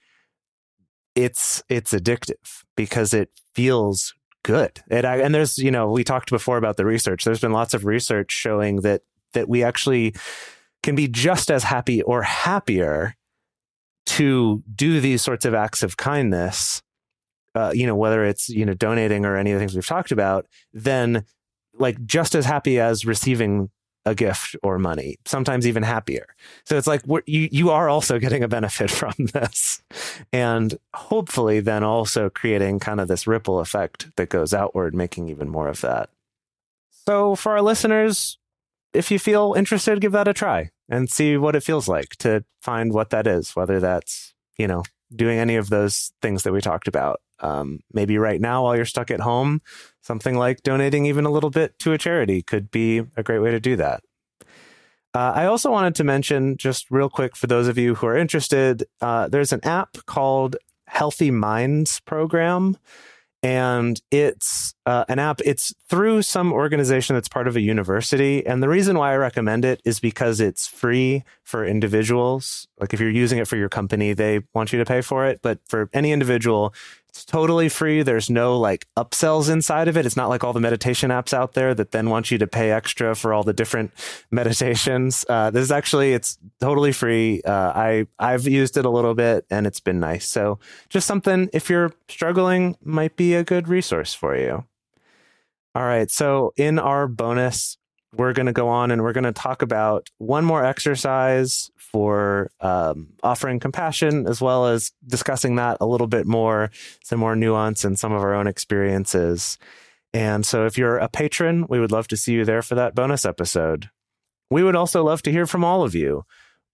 S1: it's, it's addictive because it feels good. It, and there's, you know, we talked before about the research. There's been lots of research showing that that we actually can be just as happy or happier to do these sorts of acts of kindness, uh, you know, whether it's, you know, donating or any of the things we've talked about, than like just as happy as receiving a gift or money, sometimes even happier. So it's like we're, you, you are also getting a benefit from this, and hopefully then also creating kind of this ripple effect that goes outward, making even more of that. So for our listeners, if you feel interested, give that a try and see what it feels like to find what that is, whether that's, you know, doing any of those things that we talked about. Um, maybe right now while you're stuck at home, something like donating even a little bit to a charity could be a great way to do that. Uh, I also wanted to mention, just real quick, for those of you who are interested, uh, there's an app called Healthy Minds Program. And it's uh, an app, it's through some organization that's part of a university. And the reason why I recommend it is because it's free for individuals. Like if you're using it for your company, they want you to pay for it. But for any individual, it's totally free. There's no like upsells inside of it. It's not like all the meditation apps out there that then want you to pay extra for all the different meditations. Uh, this is actually, it's totally free. Uh, I, I've used it a little bit and it's been nice. So just something, if you're struggling, might be a good resource for you. All right. So in our bonus, we're going to go on and we're going to talk about one more exercise for um, offering compassion, as well as discussing that a little bit more, some more nuance and some of our own experiences. And so if you're a patron, we would love to see you there for that bonus episode. We would also love to hear from all of you.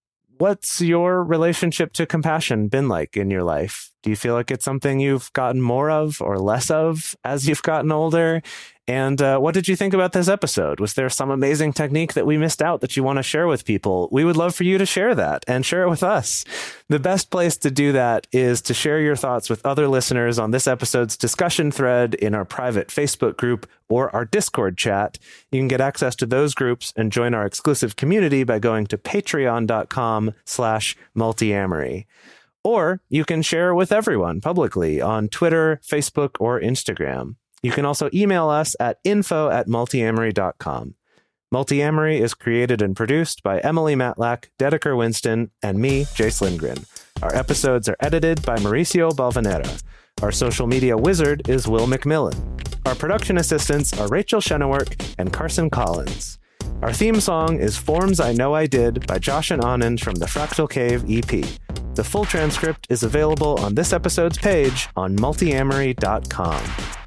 S1: What's your relationship to compassion been like in your life? Do you feel like it's something you've gotten more of or less of as you've gotten older? And uh, what did you think about this episode? Was there some amazing technique that we missed out that you want to share with people? We would love for you to share that and share it with us. The best place to do that is to share your thoughts with other listeners on this episode's discussion thread in our private Facebook group or our Discord chat. You can get access to those groups and join our exclusive community by going to patreon.com slash multiamory. Or you can share with everyone publicly on Twitter, Facebook, or Instagram. You can also email us at info at multiamory dot com. Multiamory is created and produced by Emily Matlack, Dedeker Winston, and me, Jace Lindgren. Our episodes are edited by Mauricio Balvanera. Our social media wizard is Will McMillan. Our production assistants are Rachel Shennework and Carson Collins. Our theme song is Forms I Know I Did by Josh and Anand from the Fractal Cave E P. The full transcript is available on this episode's page on multiamory dot com.